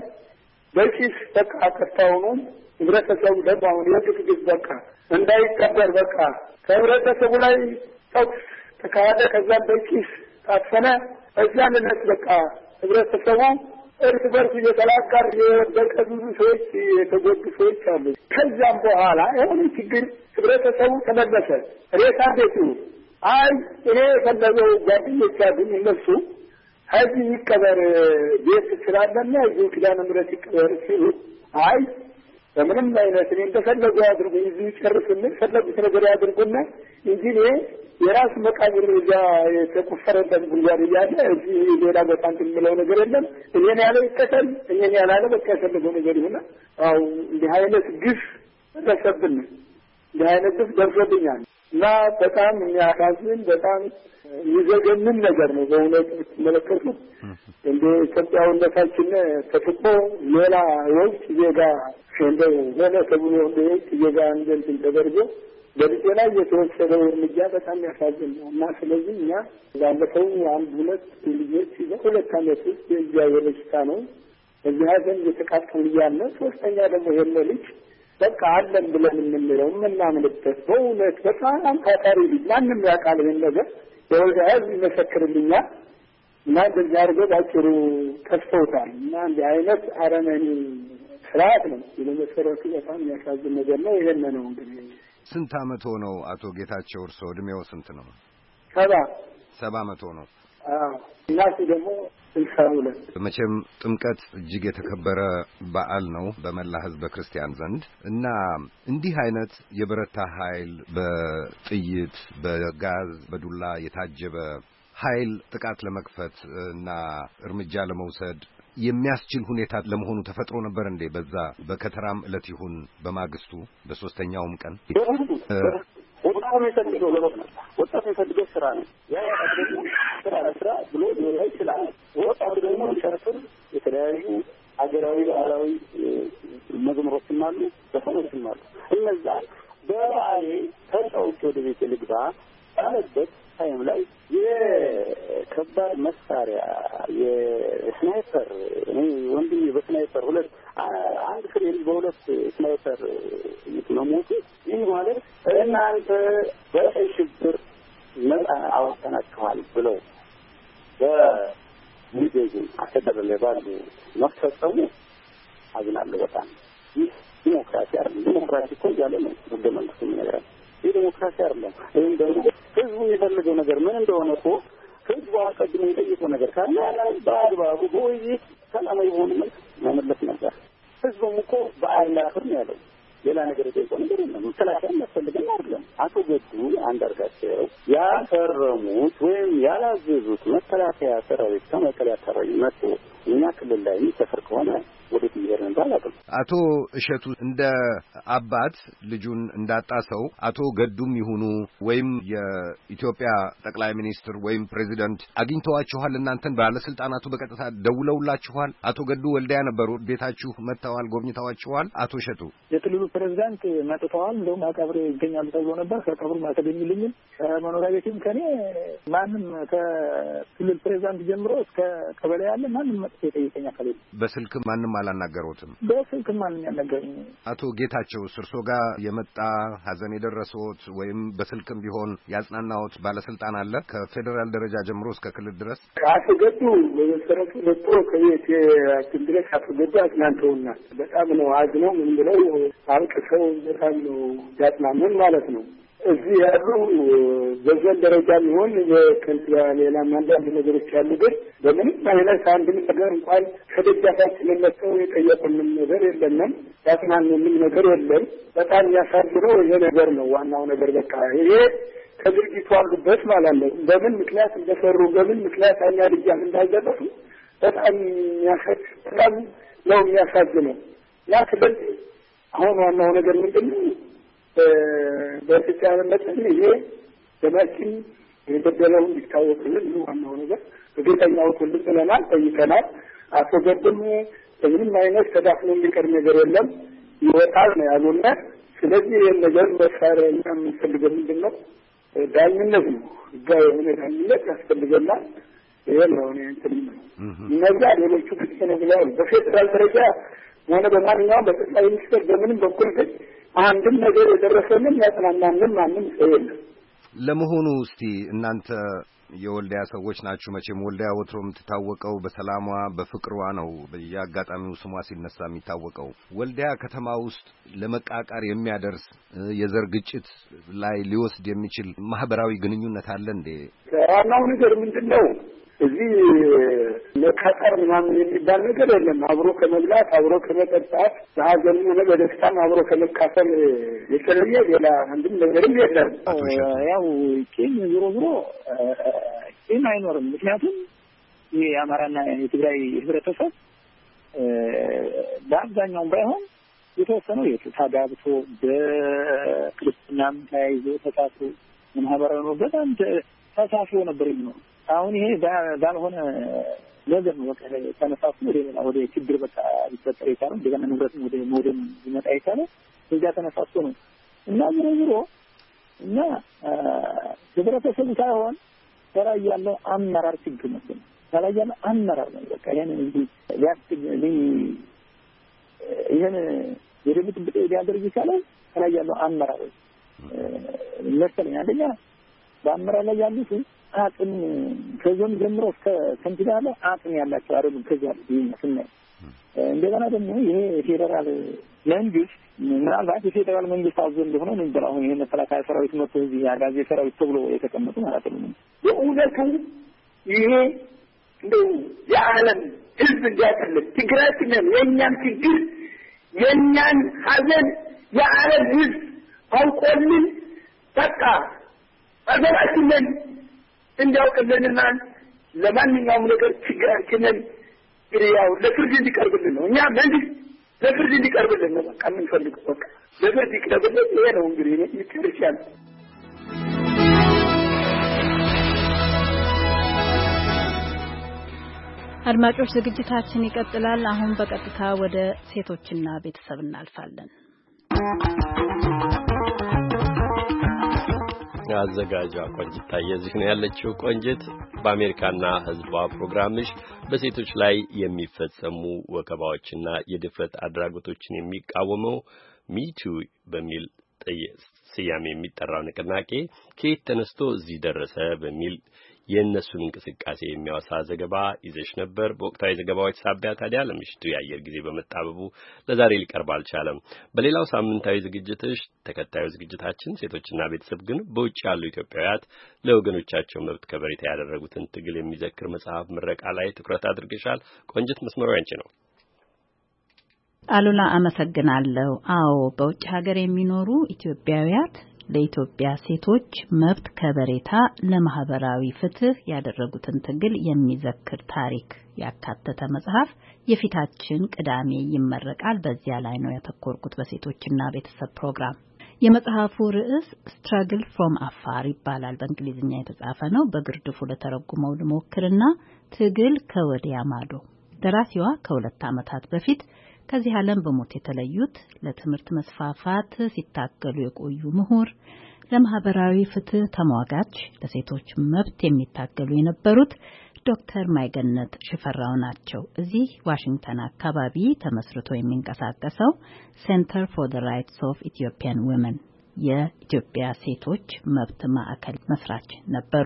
በኪስ በቃ ቀጥታውኑ ህብረተሰቡ ደግሞ አሁን የግድግድ በቃ እንዳይቀበር በቃ ከህብረተሰቡ ላይ ተኩስ ተካሄደ ከዛም በኪስ ታፈነ እዛን ዕለት በቃ ህብረተሰቡ እርስ በርስ እየተላቀር የወደቀ ብዙ ሰዎች የተጎዱ ሰዎች አሉ ከዛም በኋላ ይሁን ችግር ህብረተሰቡ ተመለሰ ሬሳ ቤቱ አይ እኔ ፈለገው ጓደኞች አሉኝ እነሱ እዚህ ይቀበር ቤት ስላለና እዚህ ኪዳነ ምሕረት ይቀበር ሲሉ አይ በምንም አይነት እኔ እንደፈለጉ ያድርጉ እዚህ ይጨርሱና ፈለጉት ነገር ያድርጉና እንጂ እኔ የራስ መቃብር እዛ የተቆፈረበት ጉድጓድ እያለ እዚህ ሌላ ቦታ የምለው ነገር የለም እኔን ያለ ይከተል እኔን ያላለ በቃ የፈለገው ነገር ይሁን አው እንዲህ አይነት ግፍ ተሰብን እንዲህ አይነት ግፍ ደርሶብኛል እና በጣም የሚያሳዝን በጣም የሚዘገንን ነገር ነው በእውነት የምትመለከቱት እንደ ኢትዮጵያዊነታችን ተጥቆ ሌላ የውጭ ዜጋ እንደው ሆነ ተብሎ እንደ የውጭ ዜጋ እንትን ተደርጎ በልጅ ላይ የተወሰደው እርምጃ በጣም ያሳዝን ነው እና ስለዚህ እኛ ባለፈው አንድ ሁለት ልጆች በሁለት ዓመት ውስጥ የእግዚአብሔር በሽታ ነው እዚህ ሀዘን እየተቃጠሉ እያለ ሶስተኛ ደግሞ ይሄን ልጅ በቃ አለም ብለን የምንለው የምናምንበት በእውነት በጣም ታታሪ ልጅ ማንም ያውቃል ይሄን ነገር የወልደ ህዝብ ይመሰክርልኛል እና እንደዚህ አድርገው ባጭሩ ከስተውታል እና እንዲህ አይነት አረመኔ ስርዓት ነው ለመሰረቱ በጣም የሚያሳዝን ነገር ነው ይሄን ነው እንግዲህ ስንት ዓመት ሆነው አቶ ጌታቸው እርሶ እድሜው ስንት ነው 70 ዓመት ሆነው እናቱ ደግሞ 62 መቼም ጥምቀት እጅግ የተከበረ በዓል ነው በመላ ህዝበ ክርስቲያን ዘንድ እና እንዲህ አይነት የበረታ ኃይል በጥይት በጋዝ በዱላ የታጀበ ኃይል ጥቃት ለመክፈት እና እርምጃ ለመውሰድ የሚያስችል ሁኔታ ለመሆኑ ተፈጥሮ ነበር እንዴ በዛ በከተራም ዕለት ይሁን በማግስቱ በሶስተኛውም ቀን ወጣት የሚፈልገው ስራ ነው ያ ስራ ብሎ ሊሆን ይችላል ወጣት ደግሞ ሸርፍር የተለያዩ አገራዊ ባህላዊ መዝሙሮችም አሉ ዘፈኖችም አሉ እነዛ በበዓሌ ተጫውቼ ወደ ቤት ልግባ ባለበት ታይም ላይ የከባድ መሳሪያ የስናይፐር ወንድሜ በስናይፐር አንድ ፍሬ በሁለት ስናይፐር መሞቱ ይህ ማለት እናንተ በቀይ ሽብር ነጻ አወጣናችኋል ብለው በሚዜዙ አስተዳደር ላይ ባሉ መፈጸሙ አዝናለሁ በጣም ይህ ዲሞክራሲ አይደለም ዲሞክራሲ እኮ እያለ ነው ህገ መንግስቱ የሚነግረን ይህ ዲሞክራሲ አይደለም ይህም ደግሞ ህዝቡ የሚፈልገው ነገር ምን እንደሆነ እኮ ህዝቡ አስቀድሞ የጠየቀው ነገር ካለ በአግባቡ በውይይት ሰላማዊ በሆነ መልክ መመለስ ነበር ህዝቡም እኮ በአይን ላፍር ነው ያለው ሌላ ነገር የጠየቀው ነገር የለም መከላከያ የሚያስፈልገን አይደለም አቶ ገዱ አንዳርጋቸው ያፈረሙት ወይም ያላዘዙት መከላከያ ሰራዊት ከመከላከያ ሰራዊት መጥቶ እኛ ክልል ላይ የሚሰፍር ከሆነ ወዴት ይሄድ ነበር አላውቅም አቶ እሸቱ እንደ አባት ልጁን እንዳጣ ሰው አቶ ገዱም ይሁኑ ወይም የኢትዮጵያ ጠቅላይ ሚኒስትር ወይም ፕሬዚደንት አግኝተዋችኋል እናንተን ባለስልጣናቱ በቀጥታ ደውለውላችኋል አቶ ገዱ ወልዲያ ነበሩ ቤታችሁ መጥተዋል ጎብኝተዋችኋል አቶ እሸቱ የክልሉ ፕሬዚዳንት መጥተዋል እንደውም አቀብሬ ይገኛሉ ተብሎ ነበር ከቀብሩ ማተገኝልኝም መኖሪያ ቤትም ከኔ ማንም ከክልል ፕሬዚዳንት ጀምሮ እስከ ቀበሌ ያለ ማንም መጥቶ የጠየቀኝ አካል በስልክ ማንም አላናገሩትም? በስልክ ማን ያናገረኝ? አቶ ጌታቸው እርሶ ጋር የመጣ ሀዘን የደረሰዎት ወይም በስልክም ቢሆን ያጽናናዎት ባለስልጣን አለ ከፌዴራል ደረጃ ጀምሮ እስከ ክልል ድረስ? አስገዱ በመሰረቱ መጥቶ ከቤት ድረስ አስገዱ አጽናንተውናል። በጣም ነው አዝነው ምን ብለው አልቅሰው በጣም ነው ያጽናኑን ማለት ነው። እዚህ ያሉ በዘን ደረጃ ቢሆን የከንቲባ ሌላ አንዳንድ ነገሮች ያሉ ግን በምንም አይነት አንድም ነገር እንኳን ከደጃፋችን መጥተው የጠየቁንም ነገር የለንም፣ ያጽናኑንም ነገር የለም። በጣም የሚያሳዝነው ይሄ ነገር ነው። ዋናው ነገር በቃ ይሄ ከድርጊቱ አሉበት ማለት ነው። በምን ምክንያት እንደሰሩ በምን ምክንያት አኛ ልጃን እንዳልደረሱ በጣም በጣም ነው የሚያሳዝነው። ያ ስለዚህ አሁን ዋናው ነገር ምንድነው በተቻለ መጠን ይሄ ደማችን የበደለው እንዲታወቅልን ነው ዋናው ነገር። እርግጠኛው ሁሉ ብለናል፣ ጠይቀናል። አፈገድም በምንም አይነት ተዳፍኖ የሚቀር ነገር የለም ይወጣል ነው ያሉና ስለዚህ ይሄን ነገር መሳሪያ የምንፈልገው ምንድነው ዳኝነት ነው። ህጋዊ የሆነ ዳኝነት ያስፈልገናል። ይሄ ነው እንትን ነው እነዛ ሌሎቹ ግጭት ነው ብለው በፌደራል ደረጃ ሆነ በማንኛውም በጠቅላይ ሚኒስትር በምንም በኩል ግን አንድም ነገር የደረሰንም ያጽናናንም ማንም ሰው የለም። ለመሆኑ እስቲ እናንተ የወልዲያ ሰዎች ናችሁ። መቼም ወልዲያ ወትሮ የምትታወቀው በሰላሟ በፍቅሯ ነው። በየአጋጣሚው ስሟ ሲነሳ የሚታወቀው ወልዲያ ከተማ ውስጥ ለመቃቃር የሚያደርስ የዘር ግጭት ላይ ሊወስድ የሚችል ማህበራዊ ግንኙነት አለ እንዴ? ዋናው ነገር ምንድነው? እዚህ መቃቃር ምናምን የሚባል ነገር የለም። አብሮ ከመብላት አብሮ ከመጠጣት በሀዘን ሆነ በደስታም አብሮ ከመካፈል የተለየ ሌላ አንድም ነገርም የለም። ያው ቂም ዞሮ ዞሮ ቂም አይኖርም። ምክንያቱም ይሄ የአማራና የትግራይ ህብረተሰብ በአብዛኛውም ባይሆን የተወሰነው ተጋብቶ በክርስትናም ተያይዞ ተሳስሮ ማህበራዊ ነው በጣም ተሳስሮ ነበር የሚኖረው። አሁን ይሄ ባልሆነ ነገር ነው በቃ ተነሳሱ ወደ ችግር በቃ ሊፈጠር ይችላል። እንደገና ንብረትም ወደ ሞደም ሊመጣ ይችላል። እዚያ ተነሳሱ ነው እና ዞሮ እና ህብረተሰቡ ሳይሆን ተራይ ያለው አመራር ችግር ነው። ተራይ ያለው አመራር ነው በቃ ይሄን እንዲህ ሊያስጥልኝ ይሄን የድብጥ ሊያደርግ ይችላል። ተራይ ያለው አመራር መሰለኝ አንደኛ በአመራር ላይ ያሉት አቅም ከዞን ጀምሮ እስከ ከንቲባ ያለው አቅም ያላቸው አይደሉም። ከዚያ ስናይ እንደገና ደግሞ ይሄ ፌዴራል መንግስት ምናልባት የፌዴራል መንግስት አዞ እንደሆነ ነው እንዴ? አሁን ይሄ መከላከያ ሰራዊት መጥቶ እዚህ ያጋዜ ሰራዊት ተብሎ የተቀመጡ ማለት ነው። የእውነቱ ይሄ እንደው የዓለም ህዝብ እንዲያቀልጥ ችግራችንን የእኛን ችግር የእኛን ሀዘን የዓለም ህዝብ አውቆልን በቃ ሀገራችንን እንዲያውቅልንና ለማንኛውም ነገር ችግራችንን ያው ለፍርድ እንዲቀርብልን ነው። እኛ መንግስት ለፍርድ እንዲቀርብልን ነው በቃ የምንፈልገው። በቃ ለፍርድ ይቅረብልን። ይሄ ነው እንግዲህ ይችላል። አድማጮች ዝግጅታችን ይቀጥላል። አሁን በቀጥታ ወደ ሴቶችና ቤተሰብ እናልፋለን። አዘጋጇ ቆንጅት ታየዚህ ነው ያለችው። ቆንጅት በአሜሪካና ህዝቧ ፕሮግራምሽ በሴቶች ላይ የሚፈጸሙ ወከባዎችና የድፍረት አድራጎቶችን የሚቃወመው ሚቱ በሚል ስያሜ የሚጠራው ንቅናቄ ከየት ተነስቶ እዚህ ደረሰ በሚል የእነሱን እንቅስቃሴ የሚያወሳ ዘገባ ይዘሽ ነበር። በወቅታዊ ዘገባዎች ሳቢያ ታዲያ ለምሽቱ የአየር ጊዜ በመጣበቡ ለዛሬ ሊቀርብ አልቻለም። በሌላው ሳምንታዊ ዝግጅትሽ ተከታዩ ዝግጅታችን ሴቶችና ቤተሰብ ግን በውጭ ያሉ ኢትዮጵያውያት ለወገኖቻቸው መብት ከበሬታ ያደረጉትን ትግል የሚዘክር መጽሐፍ ምረቃ ላይ ትኩረት አድርገሻል። ቆንጅት መስመሩ ያንቺ ነው። አሉላ አመሰግናለሁ። አዎ በውጭ ሀገር የሚኖሩ ኢትዮጵያውያት ለኢትዮጵያ ሴቶች መብት ከበሬታ ለማህበራዊ ፍትህ ያደረጉትን ትግል የሚዘክር ታሪክ ያካተተ መጽሐፍ የፊታችን ቅዳሜ ይመረቃል። በዚያ ላይ ነው ያተኮርኩት በሴቶችና ቤተሰብ ፕሮግራም። የመጽሐፉ ርዕስ ስትራግል ፍሮም አፋር ይባላል። በእንግሊዝኛ የተጻፈ ነው። በግርድፉ ለተረጉመው ልሞክርና ትግል ከወዲያ ማዶ። ደራሲዋ ከ2 ዓመታት በፊት ከዚህ ዓለም በሞት የተለዩት ለትምህርት መስፋፋት ሲታገሉ የቆዩ ምሁር፣ ለማህበራዊ ፍትህ ተሟጋች፣ ለሴቶች መብት የሚታገሉ የነበሩት ዶክተር ማይገነት ሽፈራው ናቸው። እዚህ ዋሽንግተን አካባቢ ተመስርቶ የሚንቀሳቀሰው ሴንተር ፎር ዘ ራይትስ ኦፍ ኢትዮጵያን ዊመን የኢትዮጵያ ሴቶች መብት ማዕከል መስራች ነበሩ።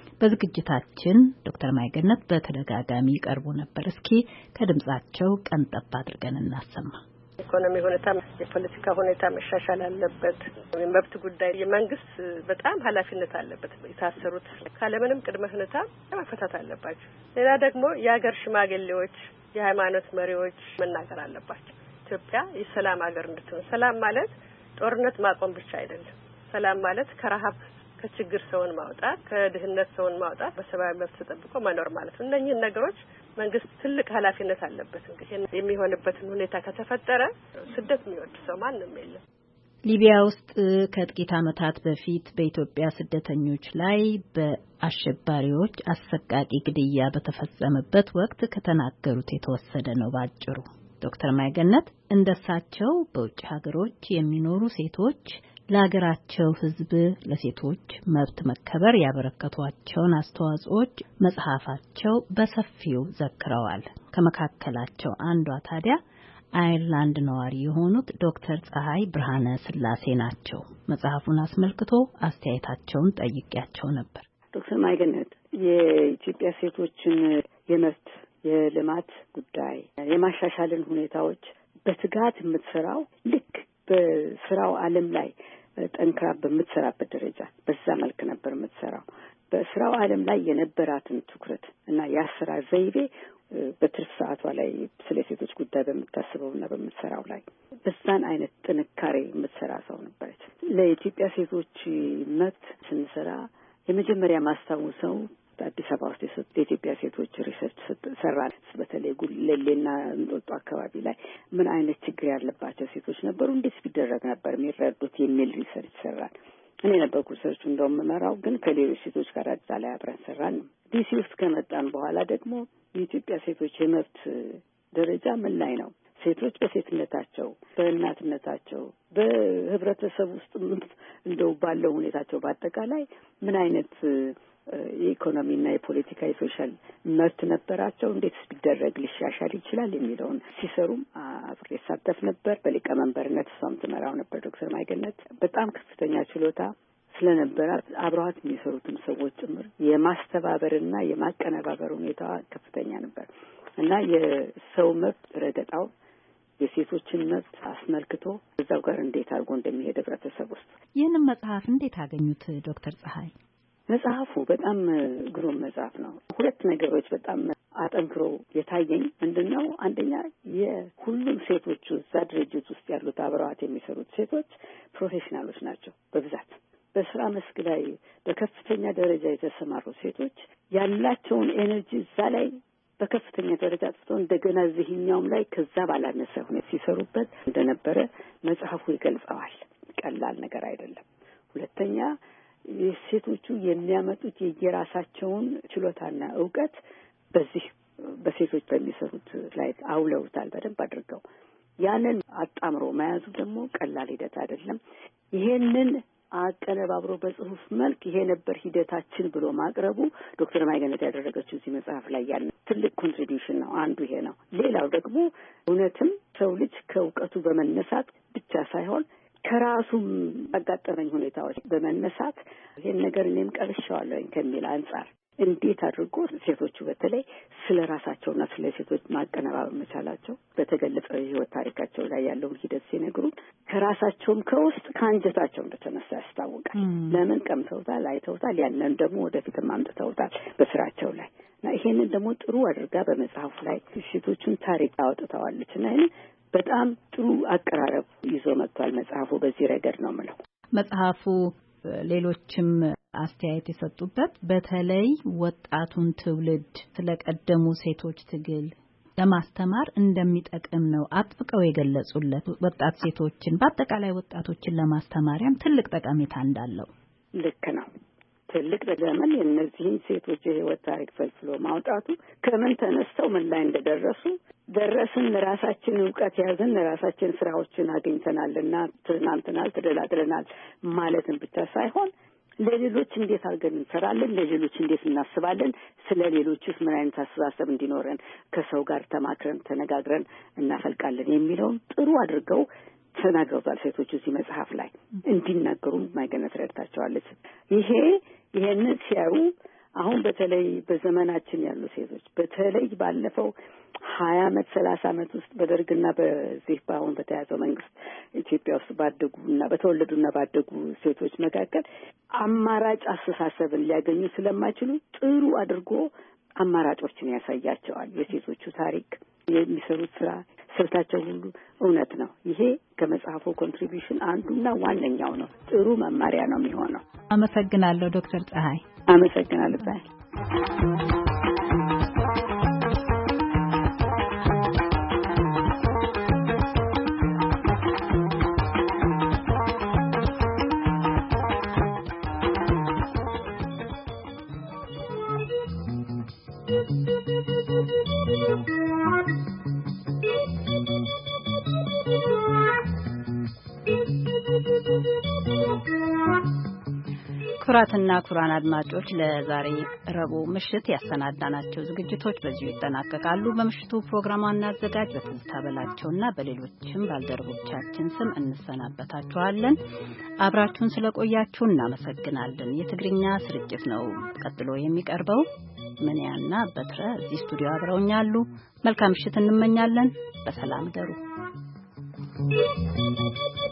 በዝግጅታችን ዶክተር ማይገነት በተደጋጋሚ ቀርቦ ነበር። እስኪ ከድምጻቸው ቀንጠብ አድርገን እናሰማ። ኢኮኖሚ ሁኔታ፣ የፖለቲካ ሁኔታ መሻሻል አለበት። የመብት ጉዳይ የመንግስት በጣም ኃላፊነት አለበት። የታሰሩት ካለምንም ቅድመ ሁኔታ መፈታት አለባቸው። ሌላ ደግሞ የሀገር ሽማግሌዎች፣ የሃይማኖት መሪዎች መናገር አለባቸው። ኢትዮጵያ የሰላም ሀገር እንድትሆን። ሰላም ማለት ጦርነት ማቆም ብቻ አይደለም። ሰላም ማለት ከረሃብ ከችግር ሰውን ማውጣት፣ ከድህነት ሰውን ማውጣት፣ በሰብአዊ መብት ተጠብቆ መኖር ማለት ነው። እነኚህ ነገሮች መንግስት ትልቅ ኃላፊነት አለበት። እንግዲህ የሚሆንበትን ሁኔታ ከተፈጠረ ስደት የሚወድ ሰው ማንም የለም። ሊቢያ ውስጥ ከጥቂት ዓመታት በፊት በኢትዮጵያ ስደተኞች ላይ በአሸባሪዎች አሰቃቂ ግድያ በተፈጸመበት ወቅት ከተናገሩት የተወሰደ ነው ባጭሩ። ዶክተር ማይገነት እንደሳቸው በውጭ ሀገሮች የሚኖሩ ሴቶች ለሀገራቸው ሕዝብ ለሴቶች መብት መከበር ያበረከቷቸውን አስተዋጽኦዎች መጽሐፋቸው በሰፊው ዘክረዋል። ከመካከላቸው አንዷ ታዲያ አይርላንድ ነዋሪ የሆኑት ዶክተር ፀሐይ ብርሃነ ስላሴ ናቸው። መጽሐፉን አስመልክቶ አስተያየታቸውን ጠይቄያቸው ነበር። ዶክተር ማይገነት የኢትዮጵያ ሴቶችን የመብት የልማት ጉዳይ የማሻሻልን ሁኔታዎች በትጋት የምትሰራው ልክ በስራው ዓለም ላይ ጠንክራ በምትሰራበት ደረጃ በዛ መልክ ነበር የምትሰራው። በስራው ዓለም ላይ የነበራትን ትኩረት እና የአሰራር ዘይቤ በትርፍ ሰዓቷ ላይ ስለ ሴቶች ጉዳይ በምታስበውና በምትሰራው ላይ በዛን አይነት ጥንካሬ የምትሰራ ሰው ነበረች። ለኢትዮጵያ ሴቶች መብት ስንሰራ የመጀመሪያ ማስታወሰው በአዲስ አበባ ውስጥ የኢትዮጵያ ሴቶች ሪሰርች ሰራ። በተለይ ጉለሌና እንጦጦ አካባቢ ላይ ምን አይነት ችግር ያለባቸው ሴቶች ነበሩ፣ እንዴት ቢደረግ ነበር የሚረዱት የሚል ሪሰርች ሰራን። እኔ ነበርኩ ሪሰርቹ እንደውም መራው፣ ግን ከሌሎች ሴቶች ጋር አዲስ ላይ አብረን ሰራን። ዲሲ ውስጥ ከመጣን በኋላ ደግሞ የኢትዮጵያ ሴቶች የመብት ደረጃ ምን ላይ ነው፣ ሴቶች በሴትነታቸው በእናትነታቸው በህብረተሰብ ውስጥ እንደው ባለው ሁኔታቸው በአጠቃላይ ምን አይነት የኢኮኖሚና የፖለቲካ የሶሻል መብት ነበራቸው፣ እንዴት ቢደረግ ሊሻሻል ይችላል የሚለውን ሲሰሩም አብሬ ሳተፍ ነበር። በሊቀመንበርነት እሷም ትመራው ነበር። ዶክተር ማይገነት በጣም ከፍተኛ ችሎታ ስለነበራት አብረዋት የሚሰሩትም ሰዎች ጭምር የማስተባበርና የማቀነባበር ሁኔታ ከፍተኛ ነበር እና የሰው መብት ረገጣው የሴቶችን መብት አስመልክቶ እዛው ጋር እንዴት አድርጎ እንደሚሄድ ህብረተሰብ ውስጥ። ይህንን መጽሐፍ እንዴት አገኙት ዶክተር ፀሐይ? መጽሐፉ በጣም ግሩም መጽሐፍ ነው። ሁለት ነገሮች በጣም አጠንክሮ የታየኝ ምንድነው? አንደኛ የሁሉም ሴቶች እዛ ድርጅት ውስጥ ያሉት አብረዋት የሚሰሩት ሴቶች ፕሮፌሽናሎች ናቸው። በብዛት በስራ መስክ ላይ በከፍተኛ ደረጃ የተሰማሩ ሴቶች ያላቸውን ኤነርጂ እዛ ላይ በከፍተኛ ደረጃ አጥፍተው እንደገና እዚህኛውም ላይ ከዛ ባላነሰ ሁኔታ ሲሰሩበት እንደነበረ መጽሐፉ ይገልጸዋል። ቀላል ነገር አይደለም። ሁለተኛ ሴቶቹ የሚያመጡት የየራሳቸውን ችሎታና ዕውቀት በዚህ በሴቶች በሚሰሩት ላይ አውለውታል በደንብ አድርገው። ያንን አጣምሮ መያዙ ደግሞ ቀላል ሂደት አይደለም። ይሄንን አቀነባብሮ በጽሁፍ መልክ ይሄ ነበር ሂደታችን ብሎ ማቅረቡ ዶክተር ማይገነት ያደረገችው እዚህ መጽሐፍ ላይ ያለ ትልቅ ኮንትሪቢዩሽን ነው። አንዱ ይሄ ነው። ሌላው ደግሞ እውነትም ሰው ልጅ ከዕውቀቱ በመነሳት ብቻ ሳይሆን ከራሱም ያጋጠመኝ ሁኔታዎች በመነሳት ይሄን ነገር እኔም ቀርሻለሁኝ ከሚል አንጻር እንዴት አድርጎ ሴቶቹ በተለይ ስለ ራሳቸውና ስለ ሴቶች ማቀነባበር መቻላቸው በተገለጸው የህይወት ታሪካቸው ላይ ያለውን ሂደት ሲነግሩ ከራሳቸውም ከውስጥ ከአንጀታቸው እንደተነሳ ያስታውቃል። ለምን ቀምተውታል፣ አይተውታል፣ ያንን ደግሞ ወደፊትም አምጥተውታል በስራቸው ላይ እና ይሄንን ደግሞ ጥሩ አድርጋ በመጽሐፉ ላይ ሴቶቹን ታሪክ አውጥተዋለች እና ይሄን በጣም ጥሩ አቀራረብ ይዞ መጥቷል መጽሐፉ። በዚህ ረገድ ነው የምለው። መጽሐፉ ሌሎችም አስተያየት የሰጡበት በተለይ ወጣቱን ትውልድ ስለቀደሙ ሴቶች ትግል ለማስተማር እንደሚጠቅም ነው አጥብቀው የገለጹለት። ወጣት ሴቶችን በአጠቃላይ ወጣቶችን ለማስተማሪያም ትልቅ ጠቀሜታ እንዳለው። ልክ ነው። ትልቅ ዘመን የእነዚህን ሴቶች የህይወት ታሪክ ፈልፍሎ ማውጣቱ ከምን ተነስተው ምን ላይ እንደደረሱ ደረስን፣ ለራሳችን ዕውቀት ያዝን፣ ለራሳችን ስራዎችን አግኝተናልና ትናንትናል ተደላድለናል ማለትን ብቻ ሳይሆን ለሌሎች እንዴት አድርገን እንሰራለን? ለሌሎች እንዴት እናስባለን? ስለ ሌሎችስ ምን አይነት አስተሳሰብ እንዲኖረን ከሰው ጋር ተማክረን ተነጋግረን እናፈልቃለን የሚለውን ጥሩ አድርገው ተናግረውታል። ሴቶቹ እዚህ መጽሐፍ ላይ እንዲናገሩ ማይገነት ረድታቸዋለች። ይሄንን ሲያዩ አሁን በተለይ በዘመናችን ያሉ ሴቶች በተለይ ባለፈው 20 ዓመት 30 ዓመት ውስጥ በደርግና በዚህ በአሁን በተያዘው መንግስት ኢትዮጵያ ውስጥ ባደጉና በተወለዱና ባደጉ ሴቶች መካከል አማራጭ አስተሳሰብን ሊያገኙ ስለማይችሉ ጥሩ አድርጎ አማራጮችን ያሳያቸዋል። የሴቶቹ ታሪክ፣ የሚሰሩት ስራ፣ ስልታቸው ሁሉ እውነት ነው። ይሄ ከመጽሐፉ ኮንትሪቢዩሽን አንዱና ዋነኛው ነው። ጥሩ መማሪያ ነው የሚሆነው። አመሰግናለሁ ዶክተር ፀሐይ። አመሰግናለሁ ፀሐይ። ክቡራትና ክቡራን አድማጮች ለዛሬ ረቡዕ ምሽት ያሰናዳናቸው ዝግጅቶች በዚሁ ይጠናቀቃሉ። በምሽቱ ፕሮግራሟን አዘጋጅ በትዝታ በላቸውና በሌሎችም ባልደረቦቻችን ስም እንሰናበታችኋለን። አብራችሁን ስለቆያችሁ እናመሰግናለን። የትግርኛ ስርጭት ነው ቀጥሎ የሚቀርበው። ምንያና በትረ እዚህ ስቱዲዮ አብረውኛሉ። መልካም ምሽት እንመኛለን። በሰላም ደሩ።